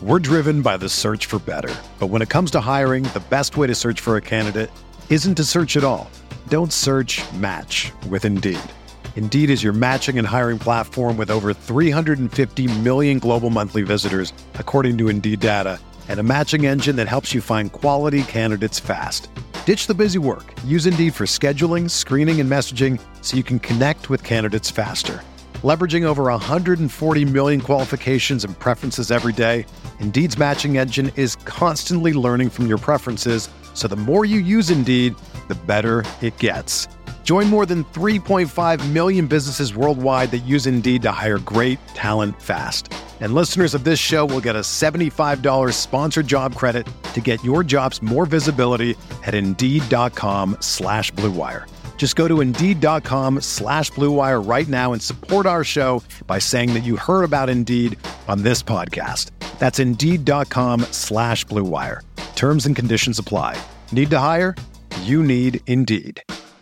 We're driven by the search for better. But when it comes to hiring, the best way to search for a candidate isn't to search at all. Don't search, match with Indeed. Indeed is your matching and hiring platform with over 350 million global monthly visitors, according to Indeed data, and a matching engine that helps you find quality candidates fast. Ditch the busy work. Use Indeed for scheduling, screening, and messaging so you can connect with candidates faster. Leveraging over 140 million qualifications and preferences every day, Indeed's matching engine is constantly learning from your preferences, so the more you use Indeed, the better it gets. Join more than 3.5 million businesses worldwide that use Indeed to hire great talent fast. And listeners of this show will get a $75 sponsored job credit to get your jobs more visibility at Indeed.com/Blue Wire. Just go to Indeed.com/Blue Wire right now and support our show by saying that you heard about Indeed on this podcast. That's Indeed.com/Blue Wire. Terms and conditions apply. Need to hire? You need Indeed.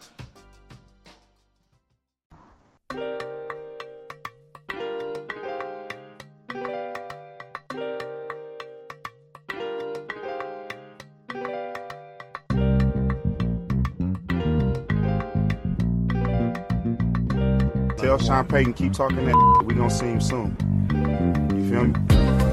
Tell Sean Payton, keep talking that. We gonna see him soon. You feel me?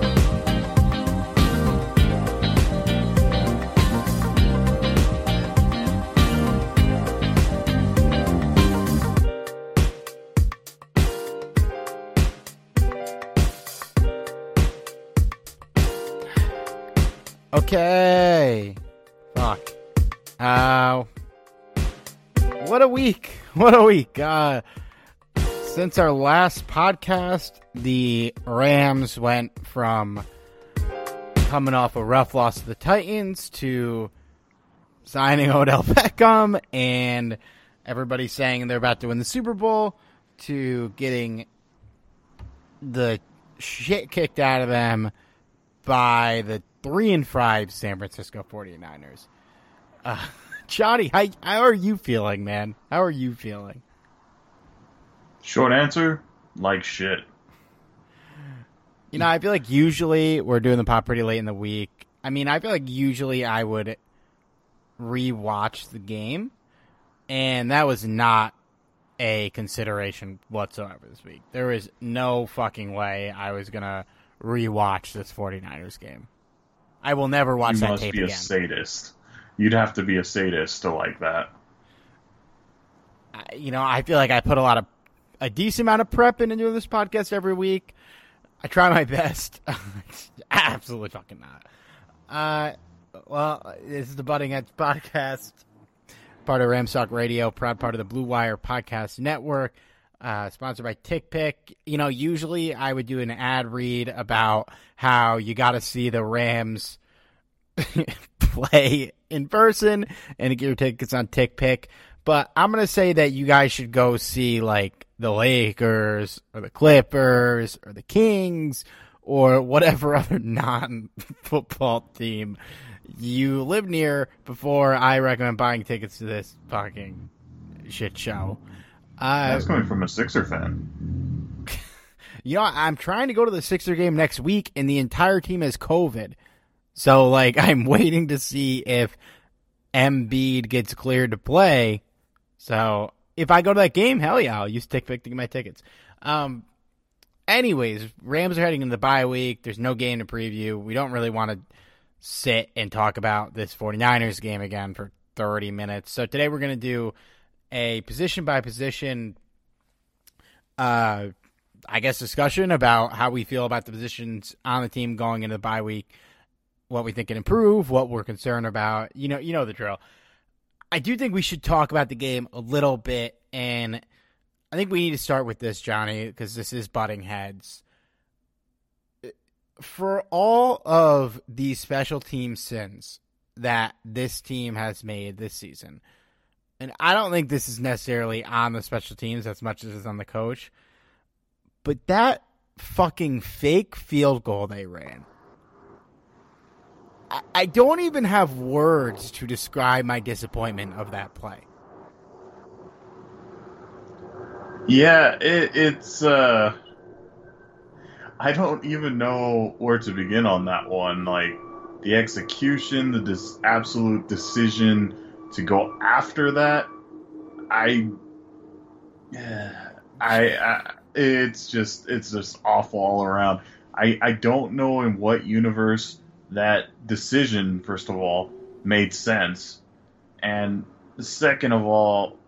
Okay. Fuck. What a week. What a week. Since our last podcast, the Rams went from coming off a rough loss to the Titans to signing Odell Beckham and everybody saying they're about to win the Super Bowl to getting the shit kicked out of them by the 3-5 San Francisco 49ers. Johnny, how are you feeling, man? How are you feeling? Short answer, like shit. You know, I feel like usually we're doing the pod pretty late in the week. I mean, I feel like usually I would rewatch the game, and that was not a consideration whatsoever this week. There was no fucking way I was going to rewatch this 49ers game. I will never watch that tape again. You must be a sadist. You'd have to be a sadist to like that. You know, I feel like I put a decent amount of prep into doing this podcast every week. I try my best. Absolutely fucking not. Well, this is the Butting Heads podcast, part of Ramstock Radio, proud part of the Blue Wire Podcast Network, sponsored by TickPick. You know, usually I would do an ad read about how you got to see the Rams play in person and get your tickets on TickPick. But I'm going to say that you guys should go see, like, the Lakers or the Clippers or the Kings or whatever other non-football team you live near before I recommend buying tickets to this fucking shit show. That's coming from a Sixer fan. You know, I'm trying to go to the Sixer game next week, and the entire team has COVID. So, like, I'm waiting to see if Embiid gets cleared to play. So, if I go to that game, hell yeah, I'll use TickPick to get my tickets. Anyways, Rams are heading into the bye week. There's no game to preview. We don't really want to sit and talk about this 49ers game again for 30 minutes. So today we're going to do a position-by-position, I guess, discussion about how we feel about the positions on the team going into the bye week, what we think can improve, what we're concerned about. You know the drill. I do think we should talk about the game a little bit, and I think we need to start with this, Johnny, because this is butting heads. For all of these special team sins that this team has made this season, and I don't think this is necessarily on the special teams as much as it's on the coach, but that fucking fake field goal they ran, I don't even have words to describe my disappointment of that play. Yeah, it's I don't even know where to begin on that one. Like the execution, the absolute decision to go after that. I, it's just awful all around. I don't know in what universe that decision, first of all, made sense, and second of all,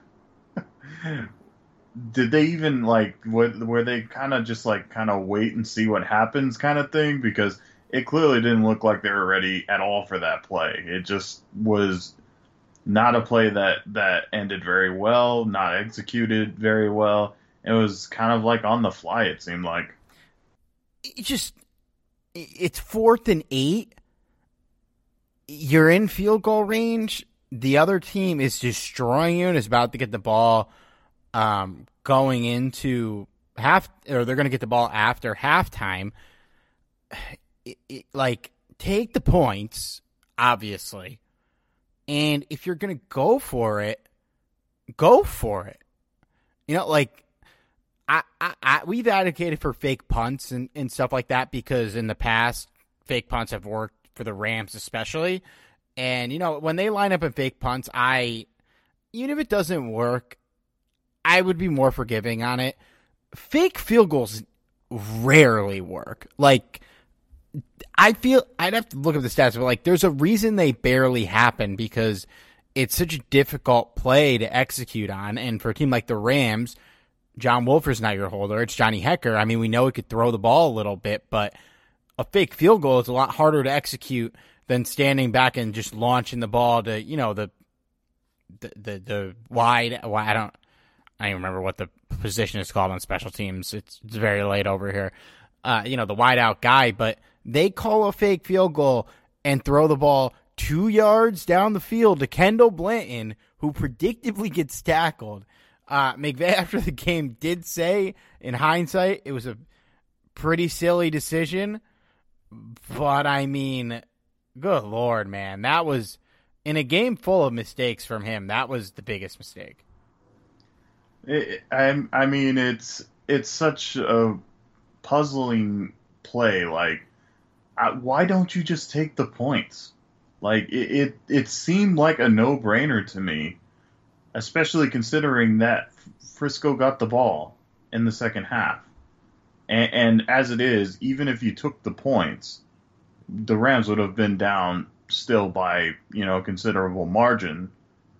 did they even like were they kind of just like kind of wait and see what happens kind of thing? Because it clearly didn't look like they were ready at all for that play. It just was not a play that ended very well, not executed very well. It was kind of like on the fly, it seemed like. It's 4th and 8. You're in field goal range. The other team is destroying you and is about to get the ball going into they're going to get the ball after halftime. Like, take the points, obviously. And if you're going to go for it, go for it. You know, like, we've advocated for fake punts and stuff like that because in the past, fake punts have worked for the Rams especially. And, you know, when they line up in fake punts, even if it doesn't work, I would be more forgiving on it. Fake field goals rarely work. Like, I feel I'd have to look up the stats, but like, there's a reason they barely happen because it's such a difficult play to execute on. And for a team like the Rams, John Wolfer's not your holder. It's Johnny Hekker. I mean, we know he could throw the ball a little bit, but a fake field goal is a lot harder to execute than standing back and just launching the ball to, you know, the wide. I don't even remember what the position is called on special teams. It's very late over here. You know, the wide out guy, but they call a fake field goal and throw the ball 2 yards down the field to Kendall Blanton, who predictably gets tackled. McVay, after the game, did say, in hindsight, it was a pretty silly decision. But, I mean, good Lord, man. That was, in a game full of mistakes from him, that was the biggest mistake. I mean, it's such a puzzling play. Like, why don't you just take the points? Like, it seemed like a no-brainer to me. Especially considering that Frisco got the ball in the second half. And as it is, even if you took the points, the Rams would have been down still by, you know, a considerable margin.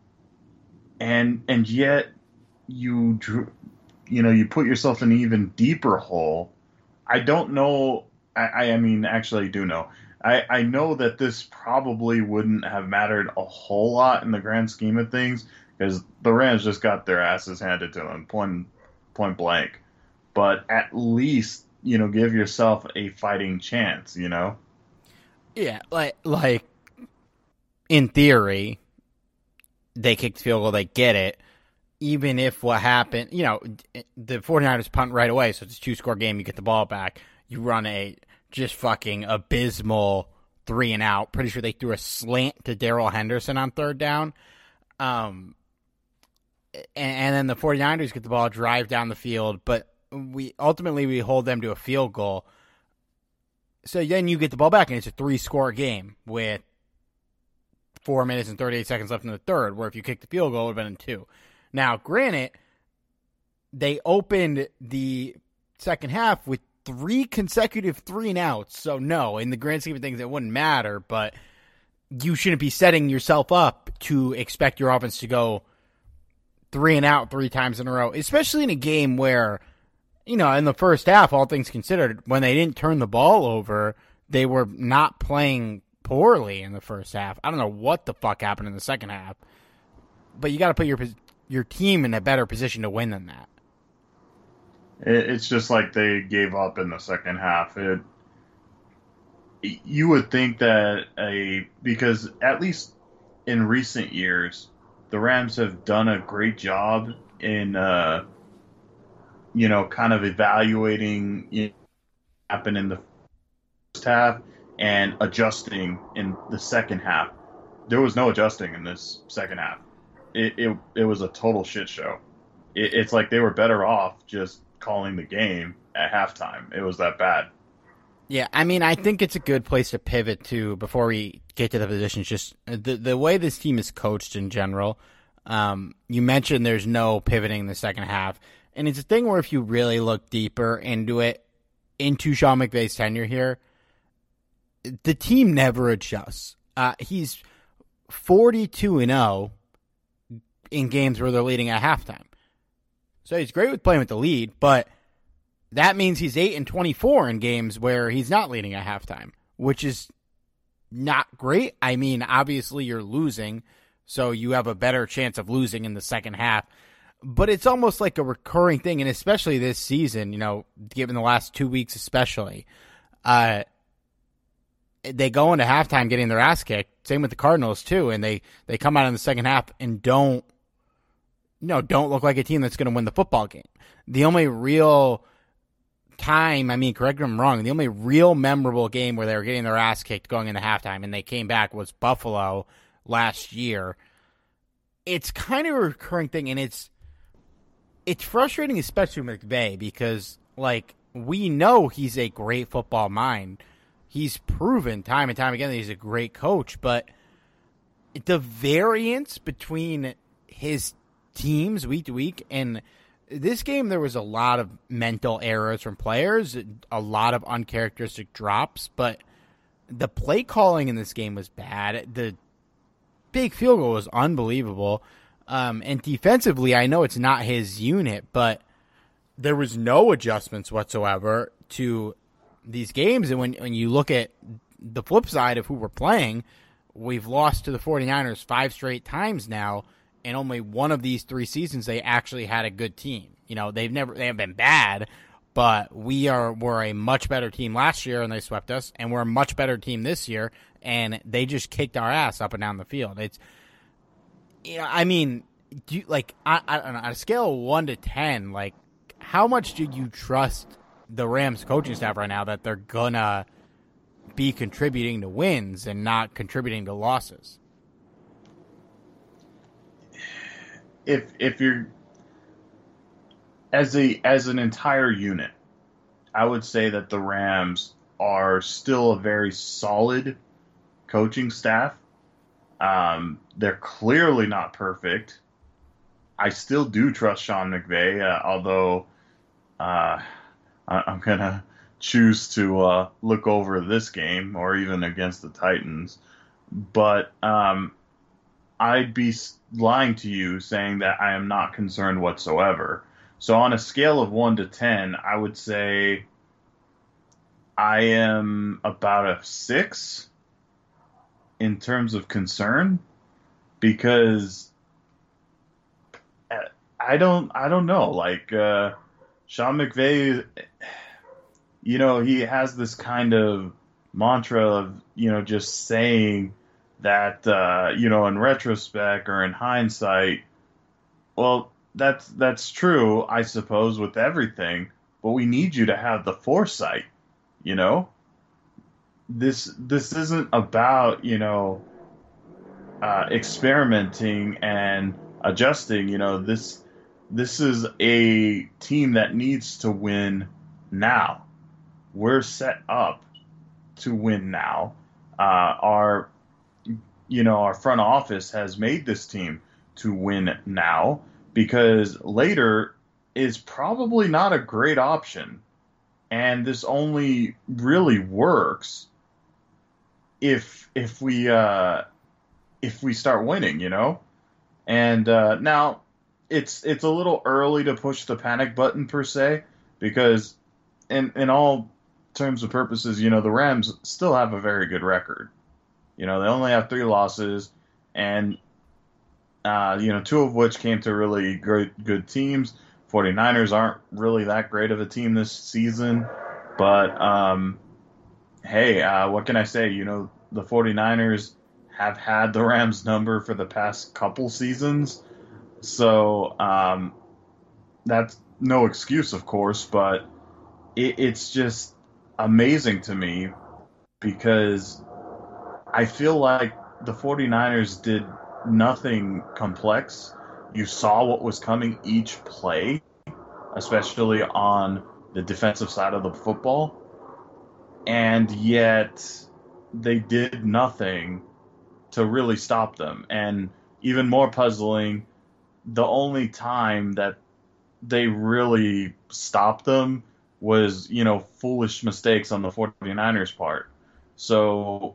And yet you put yourself in an even deeper hole. I don't know. I mean, actually, I do know. I know that this probably wouldn't have mattered a whole lot in the grand scheme of things, because the Rams just got their asses handed to them, point blank. But at least, you know, give yourself a fighting chance, you know? Yeah, like in theory, they kicked the field goal, they get it. Even if what happened, you know, the 49ers punt right away, so it's a 2-score game, you get the ball back, you run a just fucking abysmal 3-and-out. Pretty sure they threw a slant to Darrell Henderson on 3rd down. And then the 49ers get the ball, drive down the field, but we hold them to a field goal. So then you get the ball back, and it's a 3-score game with 4 minutes and 38 seconds left in the third, where if you kick the field goal, it would have been in 2. Now, granted, they opened the second half with 3 consecutive 3-and-outs, so no, in the grand scheme of things, it wouldn't matter, but you shouldn't be setting yourself up to expect your offense to go 3-and-out 3 times in a row, especially in a game where, you know, in the first half, all things considered, when they didn't turn the ball over, they were not playing poorly in the first half. I don't know what the fuck happened in the second half, but you got to put your team in a better position to win than that. It's just like they gave up in the second half. You would think that because at least in recent years, the Rams have done a great job in, you know, kind of evaluating what happened in the first half and adjusting in the second half. There was no adjusting in this second half. It was a total shit show. It's like they were better off just calling the game at halftime. It was that bad. Yeah, I mean, I think it's a good place to pivot to before we get to the positions. Just the way this team is coached in general. You mentioned there's no pivoting in the second half, and it's a thing where if you really look deeper into Sean McVay's tenure here, the team never adjusts. He's 42-0 in games where they're leading at halftime. So he's great with playing with the lead, but that means he's 8-24 in games where he's not leading at halftime, which is not great. I mean, obviously you're losing, so you have a better chance of losing in the second half. But it's almost like a recurring thing, and especially this season, given the last 2 weeks especially, they go into halftime getting their ass kicked. Same with the Cardinals too, and they come out in the second half and don't look like a team that's going to win the football game. The only real time, correct me if I'm wrong, the only real memorable game where they were getting their ass kicked going into halftime and they came back was Buffalo last year. It's kind of a recurring thing, and it's frustrating, especially with McVay, because we know he's a great football mind. He's proven time and time again that he's a great coach, but the variance between his teams week to week, and this game there was a lot of mental errors from players, a lot of uncharacteristic drops, but the play calling in this game was bad. The big field goal was unbelievable. And defensively, I know it's not his unit, but there was no adjustments whatsoever to these games. And when you look at the flip side of who we're playing, we've lost to the 49ers 5 straight times now, and only one of these 3 seasons they actually had a good team. They haven't been bad, but we're a much better team last year and they swept us, and we're a much better team this year and they just kicked our ass up and down the field. It's on a scale of 1 to 10, how much do you trust the Rams coaching staff right now that they're gonna be contributing to wins and not contributing to losses? If you're as an entire unit, I would say that the Rams are still a very solid coaching staff. They're clearly not perfect. I still do trust Sean McVay, although I'm going to choose to look over this game or even against the Titans. But I'd be lying to you saying that I am not concerned whatsoever. So on a scale of 1 to 10, I would say I am about a 6 in terms of concern, because I don't know. Sean McVay, he has this kind of mantra of, just saying that, in retrospect or in hindsight, well, that's true, I suppose, with everything, but we need you to have the foresight, This isn't about, experimenting and adjusting, this is a team that needs to win now. We're set up to win now. Our front office has made this team to win now, because later is probably not a great option. And this only really works if we start winning, And now it's a little early to push the panic button per se, because in all terms and purposes, the Rams still have a very good record. They only have 3 losses, and 2 of which came to really good teams. 49ers aren't really that great of a team this season, but hey, what can I say? The 49ers have had the Rams number for the past couple seasons, so that's no excuse, of course, but it's just amazing to me, because I feel like the 49ers did nothing complex. You saw what was coming each play, especially on the defensive side of the football, and yet they did nothing to really stop them. And even more puzzling, the only time that they really stopped them was, foolish mistakes on the 49ers part. So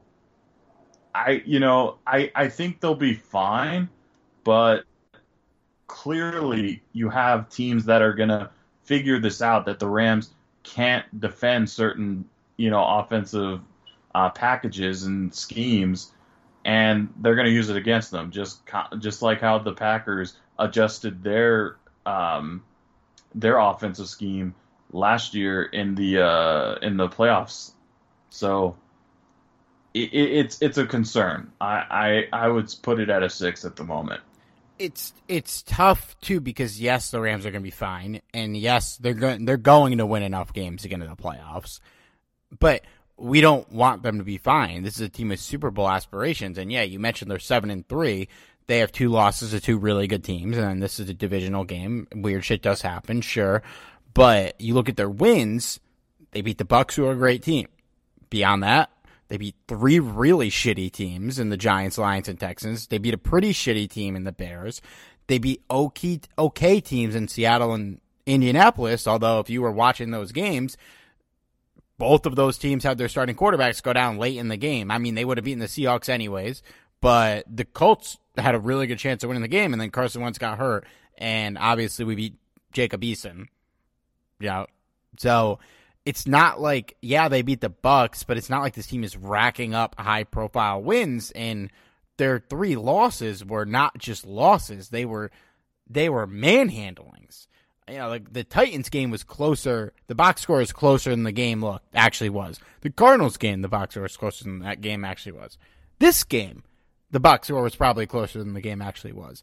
I think they'll be fine, but clearly you have teams that are going to figure this out, that the Rams can't defend certain, offensive packages and schemes, and they're going to use it against them, just like how the Packers adjusted their offensive scheme last year in the playoffs. So it's a concern. I would put it at a 6 at the moment. It's tough too, because yes, the Rams are going to be fine, and yes, they're going to win enough games to get into the playoffs, but we don't want them to be fine. This is a team with Super Bowl aspirations, and yeah, you mentioned they're 7-3. They have 2 losses to 2 really good teams, and this is a divisional game. Weird shit does happen, sure, but you look at their wins. They beat the Bucs, who are a great team. Beyond that, they beat 3 really shitty teams in the Giants, Lions, and Texans. They beat a pretty shitty team in the Bears. They beat okay teams in Seattle and Indianapolis, although if you were watching those games, both of those teams had their starting quarterbacks go down late in the game. I mean, they would have beaten the Seahawks anyways, but the Colts had a really good chance of winning the game, and then Carson Wentz got hurt, and obviously we beat Jacob Eason. Yeah, so it's not like, yeah, they beat the Bucs, but it's not like this team is racking up high-profile wins, and their 3 losses were not just losses. They were manhandlings. Like the Titans game was closer. The box score is closer than the game actually was. The Cardinals game, the box score was closer than that game actually was. This game, the box score was probably closer than the game actually was.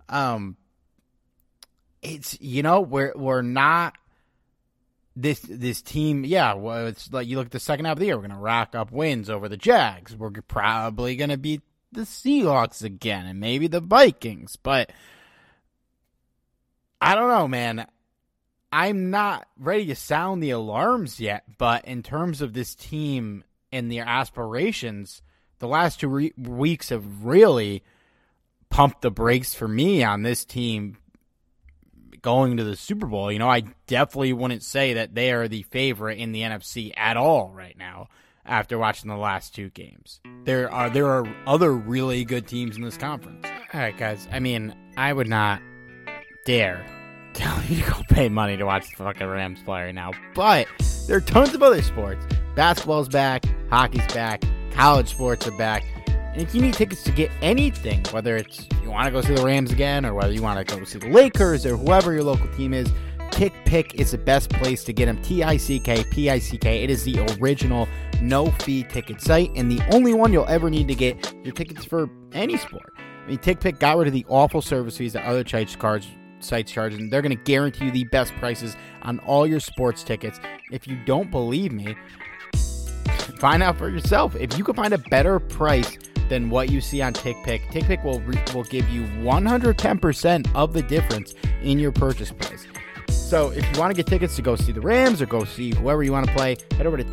It's, we're not this team. Yeah, well, it's like you look at the second half of the year, we're going to rack up wins over the Jags. We're probably going to beat the Seahawks again and maybe the Vikings, but I don't know, man. I'm not ready to sound the alarms yet, but in terms of this team and their aspirations, the last 2 weeks have really pumped the brakes for me on this team going to the Super Bowl. I definitely wouldn't say that they are the favorite in the NFC at all right now after watching the last 2 games. There are other really good teams in this conference. All right, guys. I mean, I would not dare tell you to go pay money to watch the fucking Rams play right now, but there are tons of other sports. Basketball's back, hockey's back, college sports are back, and if you need tickets to get anything, whether it's you want to go see the Rams again, or whether you want to go see the Lakers, or whoever your local team is, TickPick is the best place to get them. TickPick. It is the original no-fee ticket site, and the only one you'll ever need to get your tickets for any sport. I mean, TickPick got rid of the awful service fees that other sites charge, and they're going to guarantee you the best prices on all your sports tickets. If you don't believe me, find out for yourself. If you can find a better price than what you see on TickPick, TickPick will give you 110% of the difference in your purchase price. So if you want to get tickets to go see the Rams or go see whoever you want to play, head over to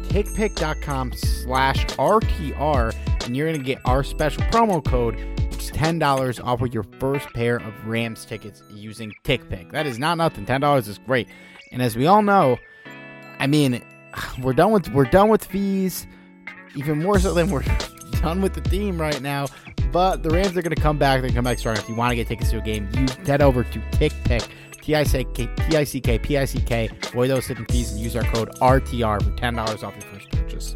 tickpick.com/RTR, and you're going to get our special promo code. It's $10 off with your first pair of Rams tickets using TickPick. That is not nothing. $10 is great. And as we all know, I mean, we're done with fees, even more so than we're done with the team right now. But the Rams are going to come back. They're going to come back strong. If you want to get tickets to a game, you head over to TickPick. TickPick. Avoid those hidden fees and use our code RTR for $10 off your first purchase.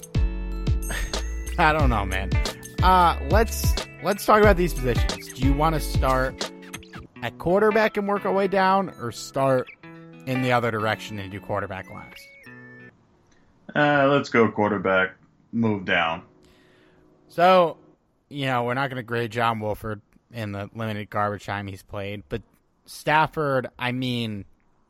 I don't know, man. Let's talk about these positions. Do you want to start at quarterback and work our way down, or start in the other direction and do quarterback last? Let's go quarterback, move down. So, we're not going to grade John Wolford in the limited garbage time he's played, but Stafford, I mean,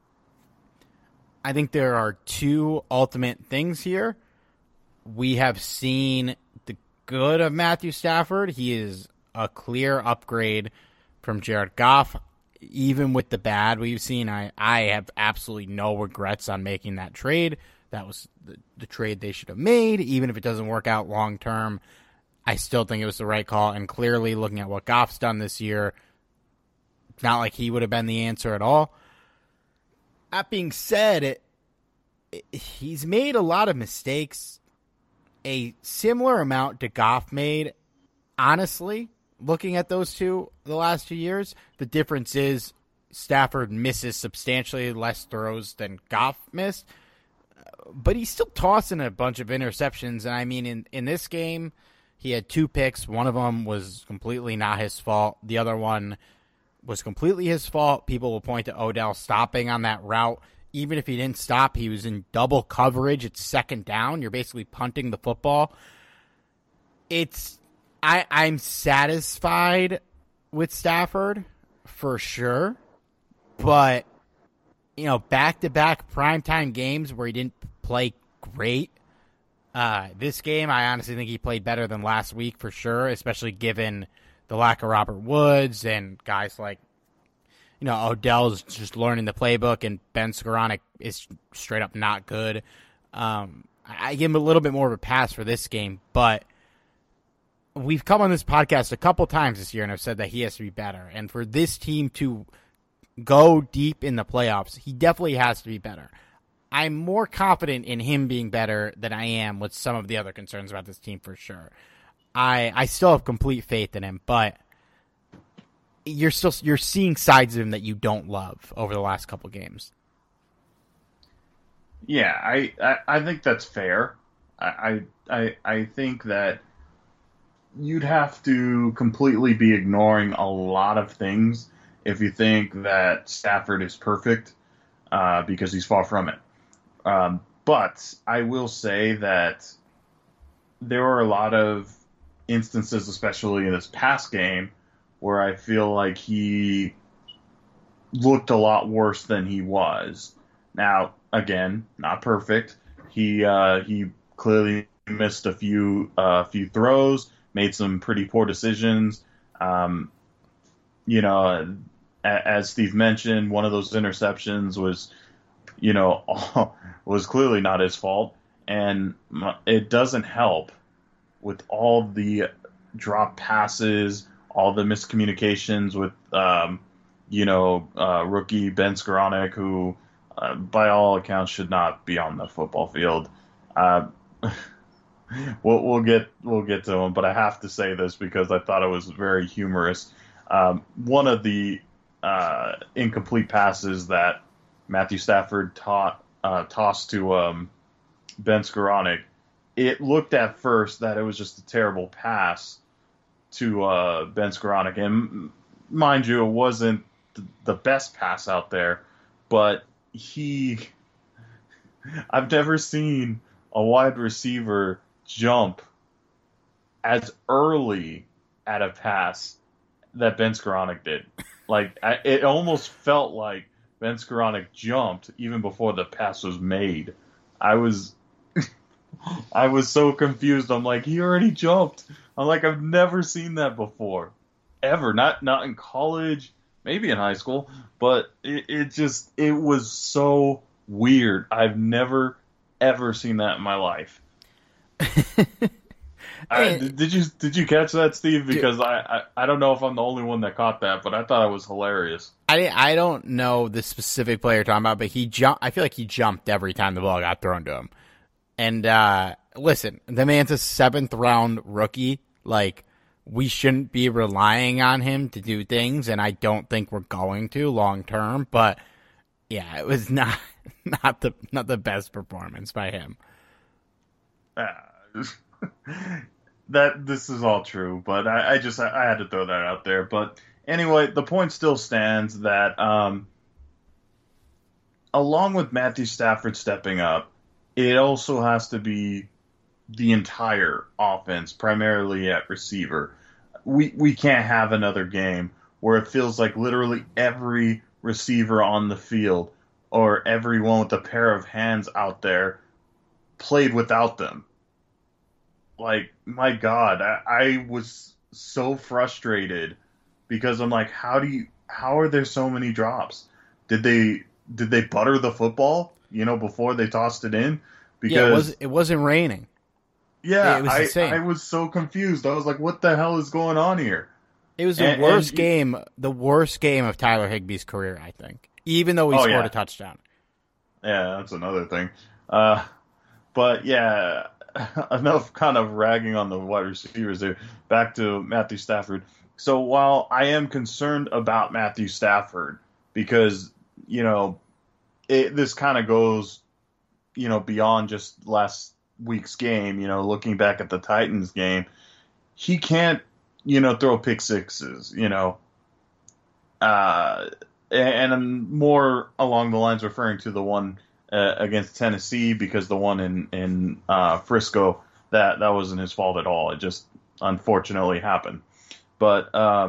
I think there are 2 ultimate things here. We have seen the good of Matthew Stafford. He is a clear upgrade from Jared Goff. even with the bad we've seen, I have absolutely no regrets on making that trade. That was the trade they should have made. Even if it doesn't work out long term, I still think it was the right call. And clearly, looking at what Goff's done this year, it's not like he would have been the answer at all. That being said, he's made a lot of mistakes, a similar amount to Goff made. Honestly, looking at those two the last 2 years, the difference is Stafford misses substantially less throws than Goff missed, but he's still tossing a bunch of interceptions. And I mean, in this game, he had 2 picks. One of them was completely not his fault. The other one was completely his fault. People will point to Odell stopping on that route. Even if he didn't stop, he was in double coverage. It's second down. You're basically punting the football. I'm satisfied with Stafford for sure, but back-to-back primetime games where he didn't play great. This game, I honestly think he played better than last week for sure, especially given the lack of Robert Woods and guys like, Odell's just learning the playbook, and Ben Skoranek is straight up not good. I give him a little bit more of a pass for this game, but we've come on this podcast a couple times this year, and I've said that he has to be better. And for this team to go deep in the playoffs, he definitely has to be better. I'm more confident in him being better than I am with some of the other concerns about this team for sure. I still have complete faith in him, but you're seeing sides of him that you don't love over the last couple games. Yeah, I think that's fair. I think that you'd have to completely be ignoring a lot of things if you think that Stafford is perfect, because he's far from it. But I will say that there were a lot of instances, especially in this past game, where I feel like he looked a lot worse than he was. Now, again, not perfect. He clearly missed a few throws, made some pretty poor decisions. As Steve mentioned, one of those interceptions was clearly not his fault, and it doesn't help with all the drop passes, all the miscommunications with rookie Ben Skoranek, who by all accounts should not be on the football field. We'll get to him, but I have to say this because I thought it was very humorous. One of the incomplete passes that Matthew Stafford tossed to Ben Skoranek, it looked at first that it was just a terrible pass to Ben Skoranek. And mind you, it wasn't the best pass out there, but I've never seen a wide receiver jump as early at a pass that Ben Skoranek did. It almost felt like Ben Skoranek jumped even before the pass was made. I was so confused. I'm like, he already jumped. I'm like, I've never seen that before, ever. Not in college, maybe in high school, but it was so weird. I've never ever seen that in my life. Did you catch that, Steve? Because I don't know if I'm the only one that caught that, but I thought it was hilarious. I don't know the specific player you're talking about, but I feel like he jumped every time the ball got thrown to him. And listen, the man's a 7th round rookie. Like, we shouldn't be relying on him to do things, and I don't think we're going to long term. But yeah, it was not the best performance by him. That this is all true, but I had to throw that out there. But anyway, the point still stands that along with Matthew Stafford stepping up, it also has to be the entire offense, primarily at receiver. We can't have another game where it feels like literally every receiver on the field or everyone with a pair of hands out there played without them. Like, my God, I was so frustrated because I'm like, how do how are there so many drops? Did they butter the football, before they tossed it in? Because it wasn't raining. Yeah, it was insane. I was so confused. I was like, what the hell is going on here? It was the worst game of Tyler Higbee's career, I think. Even though he scored a touchdown. Yeah, that's another thing. But yeah, enough kind of ragging on the wide receivers there. Back to Matthew Stafford. So while I am concerned about Matthew Stafford, because, this kind of goes, beyond just last week's game, looking back at the Titans game, he can't, throw pick sixes, and I'm more along the lines referring to the one against Tennessee, because the one in Frisco, that wasn't his fault at all. It just unfortunately happened. But,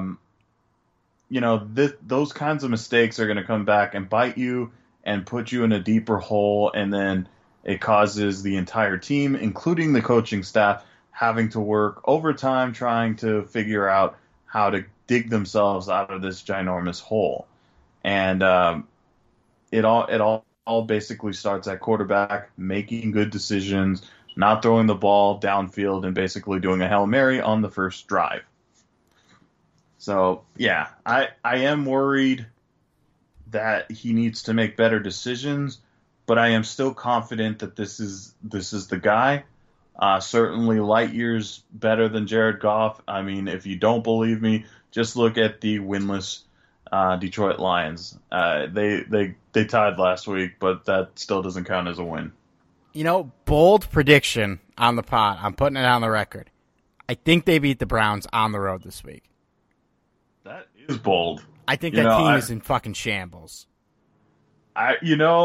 those kinds of mistakes are going to come back and bite you and put you in a deeper hole, and then it causes the entire team, including the coaching staff, having to work overtime trying to figure out how to dig themselves out of this ginormous hole. And it all basically starts at quarterback, making good decisions, not throwing the ball downfield, and basically doing a Hail Mary on the first drive. So, yeah, I am worried that he needs to make better decisions, but I am still confident that this is the guy. Certainly light years better than Jared Goff. I mean, if you don't believe me, just look at the winless Detroit Lions. They tied last week, but that still doesn't count as a win. Bold prediction on the pod. I'm putting it on the record. I think they beat the Browns on the road this week. That is bold. I think that team is in fucking shambles. I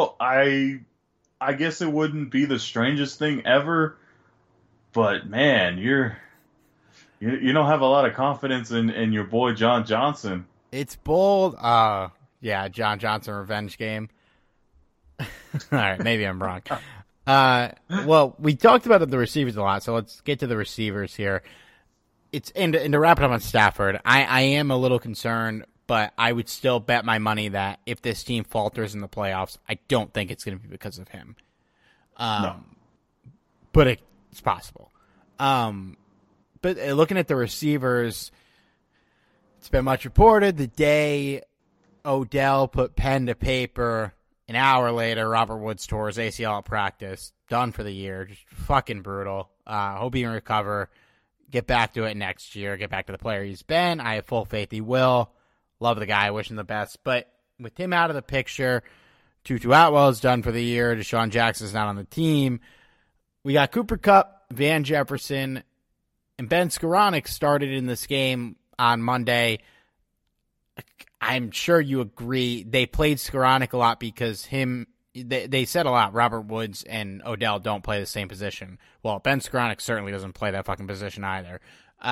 guess it wouldn't be the strangest thing ever, but man, you don't have a lot of confidence in your boy John Johnson. It's bold. Yeah, John Johnson revenge game. All right, maybe I'm wrong. Well, we talked about the receivers a lot, so let's get to the receivers here. And to wrap it up on Stafford, I am a little concerned, but I would still bet my money that if this team falters in the playoffs, I don't think it's going to be because of him. No. But it's possible. But looking at the receivers, it's been much reported the day Odell put pen to paper, an hour later, Robert Woods tore his ACL at practice, done for the year. Just fucking brutal. Hope he can recover, get back to it next year, get back to the player he's been. I have full faith he will. Love the guy, wish him the best. But with him out of the picture, Tutu Atwell is done for the year. Deshaun Jackson's not on the team. We got Cooper Kupp, Van Jefferson, and Ben Skoranek started in this game on Monday. I'm sure you agree. They played Skoranek a lot because they said a lot, Robert Woods and Odell don't play the same position. Well, Ben Skoranek certainly doesn't play that fucking position either.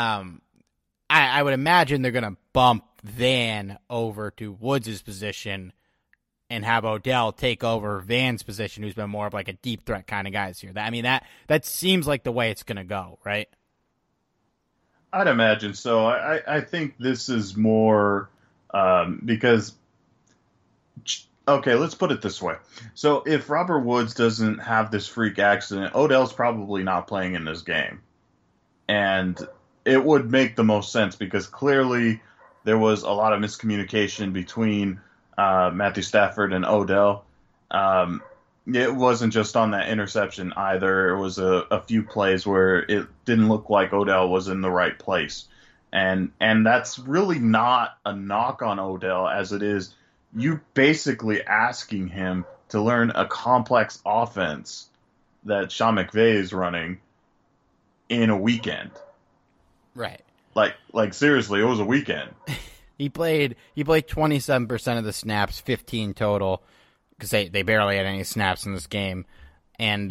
I would imagine they're going to bump Van over to Woods' position and have Odell take over Van's position, who's been more of like a deep threat kind of guy this year. That seems like the way it's going to go, right? I'd imagine so. I think this is more because, okay, let's put it this way. So if Robert Woods doesn't have this freak accident, Odell's probably not playing in this game. And it would make the most sense because clearly there was a lot of miscommunication between Matthew Stafford and Odell. It wasn't just on that interception either. It was a few plays where it didn't look like Odell was in the right place. And that's really not a knock on Odell as it is you basically asking him to learn a complex offense that Sean McVay is running in a weekend. Right. Like seriously, it was a weekend. He played 27% of the snaps, 15 total, because they barely had any snaps in this game. And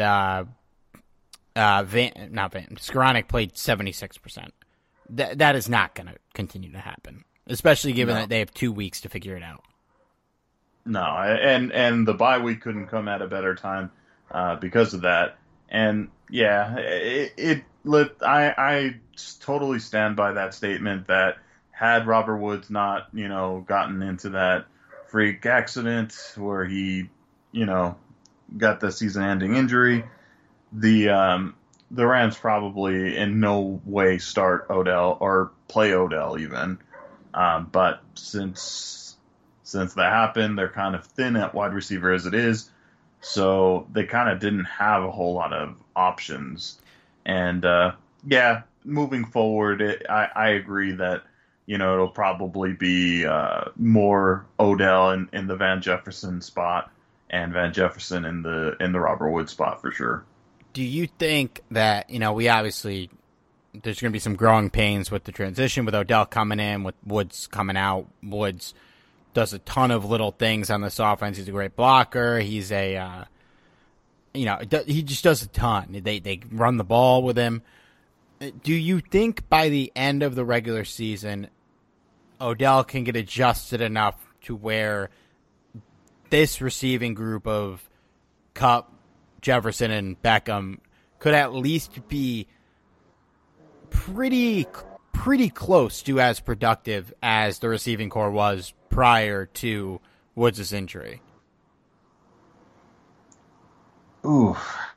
Skoranek played 76%. That is not going to continue to happen, especially given that they have 2 weeks to figure it out. No, and the bye week couldn't come at a better time because of that. And yeah, I totally stand by that statement that, had Robert Woods not, gotten into that freak accident where he, got the season-ending injury, the Rams probably in no way start Odell or play Odell even. But since that happened, they're kind of thin at wide receiver as it is, so they kind of didn't have a whole lot of options. And moving forward, I agree that it'll probably be more Odell in the Van Jefferson spot and Van Jefferson in the Robert Woods spot for sure. Do you think that we obviously there's going to be some growing pains with the transition with Odell coming in, with Woods coming out? Woods does a ton of little things on this offense. He's a great blocker. He's he just does a ton. They run the ball with him. Do you think by the end of the regular season, Odell can get adjusted enough to where this receiving group of Kupp, Jefferson, and Beckham could at least be pretty close to as productive as the receiving core was prior to Woods' injury? Ooh.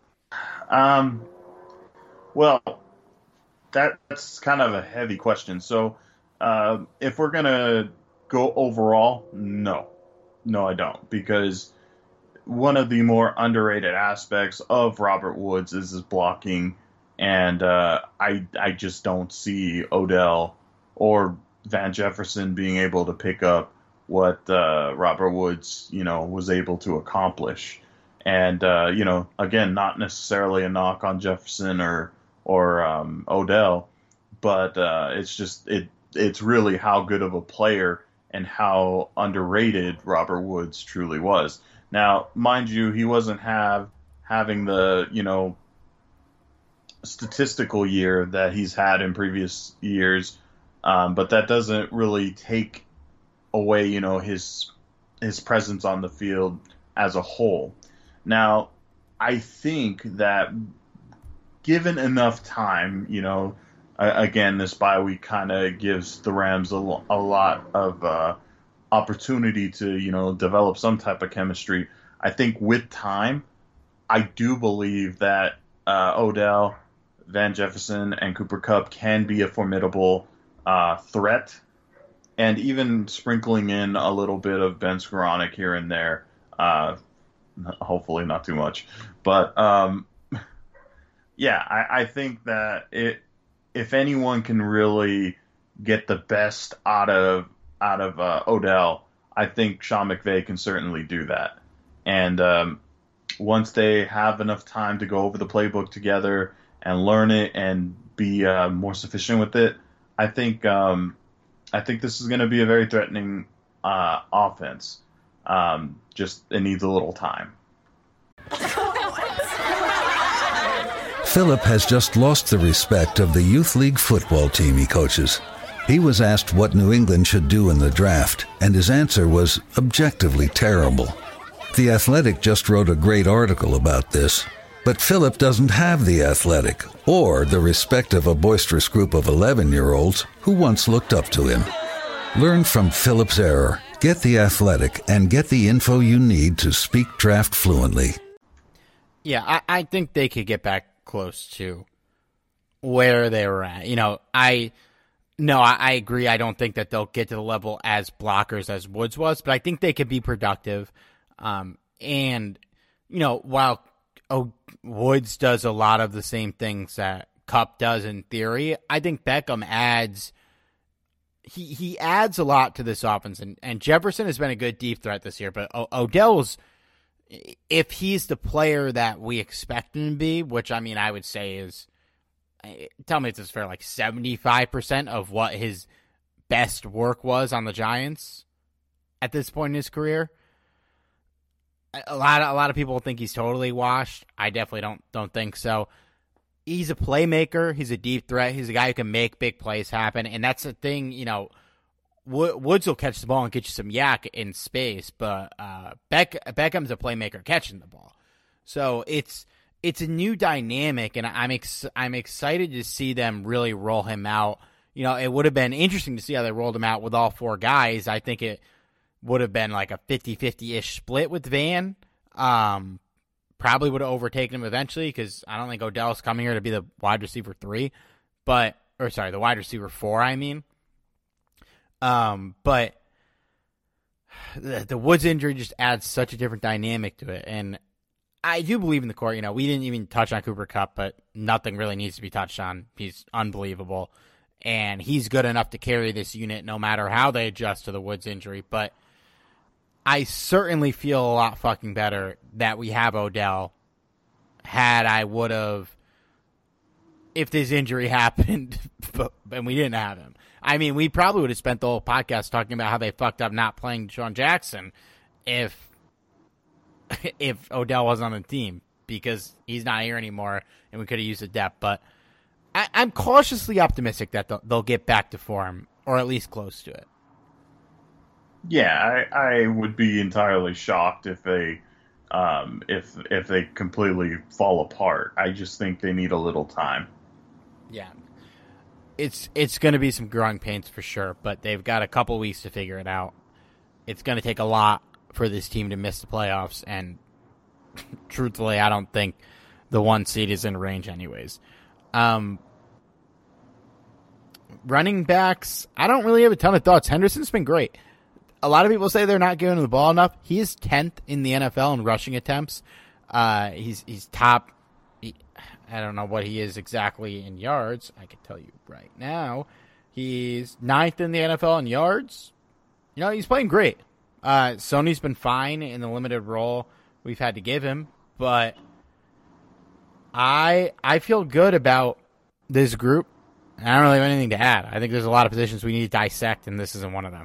Well, that's kind of a heavy question. So, if we're going to go overall, no, I don't. Because one of the more underrated aspects of Robert Woods is his blocking. And I just don't see Odell or Van Jefferson being able to pick up what Robert Woods, was able to accomplish. And, again, not necessarily a knock on Jefferson or Odell, but it's really how good of a player and how underrated Robert Woods truly was. Now, mind you, he wasn't having the, statistical year that he's had in previous years, but that doesn't really take away, his presence on the field as a whole. Now, I think that given enough time, again, this bye week kind of gives the Rams a lot of opportunity to, develop some type of chemistry. I think with time, I do believe that Odell, Van Jefferson, and Cooper Kupp can be a formidable threat, and even sprinkling in a little bit of Ben Skowronek here and there, hopefully not too much. But I think that if anyone can really get the best out of Odell, I think Sean McVay can certainly do that. And once they have enough time to go over the playbook together and learn it and be more sufficient with it, I think this is going to be a very threatening offense. Just it needs a little time. Philip has just lost the respect of the youth league football team he coaches. He was asked what New England should do in the draft, and his answer was objectively terrible. The Athletic just wrote a great article about this, but Philip doesn't have the Athletic or the respect of a boisterous group of 11-year-olds who once looked up to him. Learn from Philip's error. Get the Athletic and get the info you need to speak draft fluently. Yeah, I think they could get back close to where they were at. I agree. I don't think that they'll get to the level as blockers as Woods was, but I think they could be productive. While Woods does a lot of the same things that Kupp does in theory, I think Beckham adds he adds a lot to this offense, and Jefferson has been a good deep threat this year, but Odell's, if he's the player that we expect him to be, which I would say is, tell me it's fair, like 75% of what his best work was on the Giants at this point in his career. A lot of people think he's totally washed. I definitely don't think so. He's a playmaker. He's a deep threat. He's a guy who can make big plays happen, and that's the thing. Woods will catch the ball and get you some yak in space, but Beckham's a playmaker catching the ball. So it's a new dynamic, and I'm excited to see them really roll him out. it would have been interesting to see how they rolled him out with all 4 guys. I think it would have been like a 50-50-ish split with Van. Probably would have overtaken him eventually because I don't think Odell's coming here to be the wide receiver 3. The wide receiver 4, I mean. But the Woods injury just adds such a different dynamic to it. And I do believe in the core. We didn't even touch on Cooper Kupp, but nothing really needs to be touched on. He's unbelievable. And he's good enough to carry this unit no matter how they adjust to the Woods injury. But I certainly feel a lot fucking better that we have Odell if this injury happened and we didn't have him. I mean, we probably would have spent the whole podcast talking about how they fucked up not playing Deshaun Jackson if Odell wasn't on the team, because he's not here anymore and we could have used the depth. But I'm cautiously optimistic that they'll get back to form, or at least close to it. Yeah, I would be entirely shocked if they completely fall apart. I just think they need a little time. Yeah. It's going to be some growing pains for sure, but they've got a couple weeks to figure it out. It's going to take a lot for this team to miss the playoffs, and truthfully, I don't think the 1 seed is in range anyways. Running backs, I don't really have a ton of thoughts. Henderson's been great. A lot of people say they're not giving him the ball enough. He is 10th in the NFL in rushing attempts. He's top. I don't know what he is exactly in yards. I can tell you right now. He's 9th in the NFL in yards. He's playing great. Sony's been fine in the limited role we've had to give him, but I feel good about this group. I don't really have anything to add. I think there's a lot of positions we need to dissect, and this isn't one of them.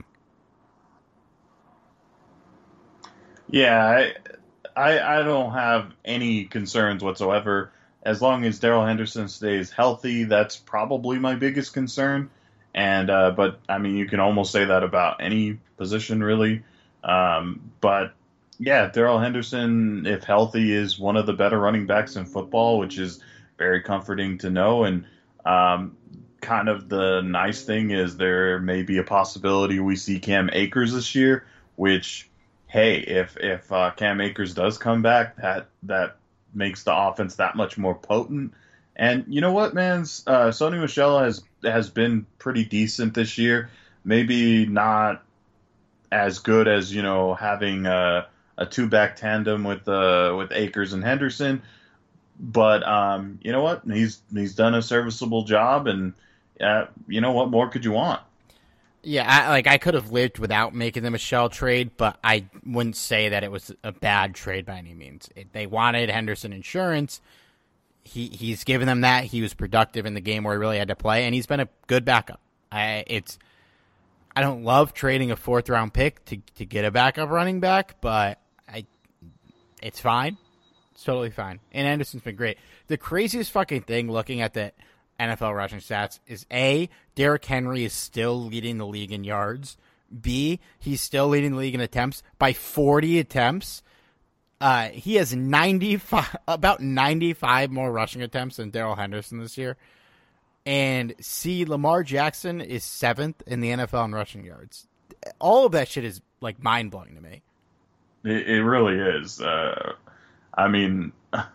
Yeah, I don't have any concerns whatsoever. As long as Darrell Henderson stays healthy, that's probably my biggest concern. And but I mean, you can almost say that about any position, really. But yeah, Darrell Henderson, if healthy, is one of the better running backs in football, which is very comforting to know. And kind of the nice thing is there may be a possibility we see Cam Akers this year, which, hey, if Cam Akers does come back, that makes the offense that much more potent. And you know what, man? Sony Michel has been pretty decent this year. Maybe not as good as, having a 2-back tandem with Akers and Henderson. But you know what? He's done a serviceable job, and what more could you want? Yeah, I could have lived without making the Michel trade, but I wouldn't say that it was a bad trade by any means. They wanted Henderson insurance. He's given them that. He was productive in the game where he really had to play, and he's been a good backup. I don't love trading a 4th-round pick to get a backup running back, but it's fine. It's totally fine. And Anderson's been great. The craziest fucking thing looking at the NFL rushing stats is A, Derrick Henry is still leading the league in yards. B, he's still leading the league in attempts by 40 attempts. He has about 95 more rushing attempts than Darrell Henderson this year. And C, Lamar Jackson is 7th in the NFL in rushing yards. All of that shit is mind-blowing to me. It really is. I mean,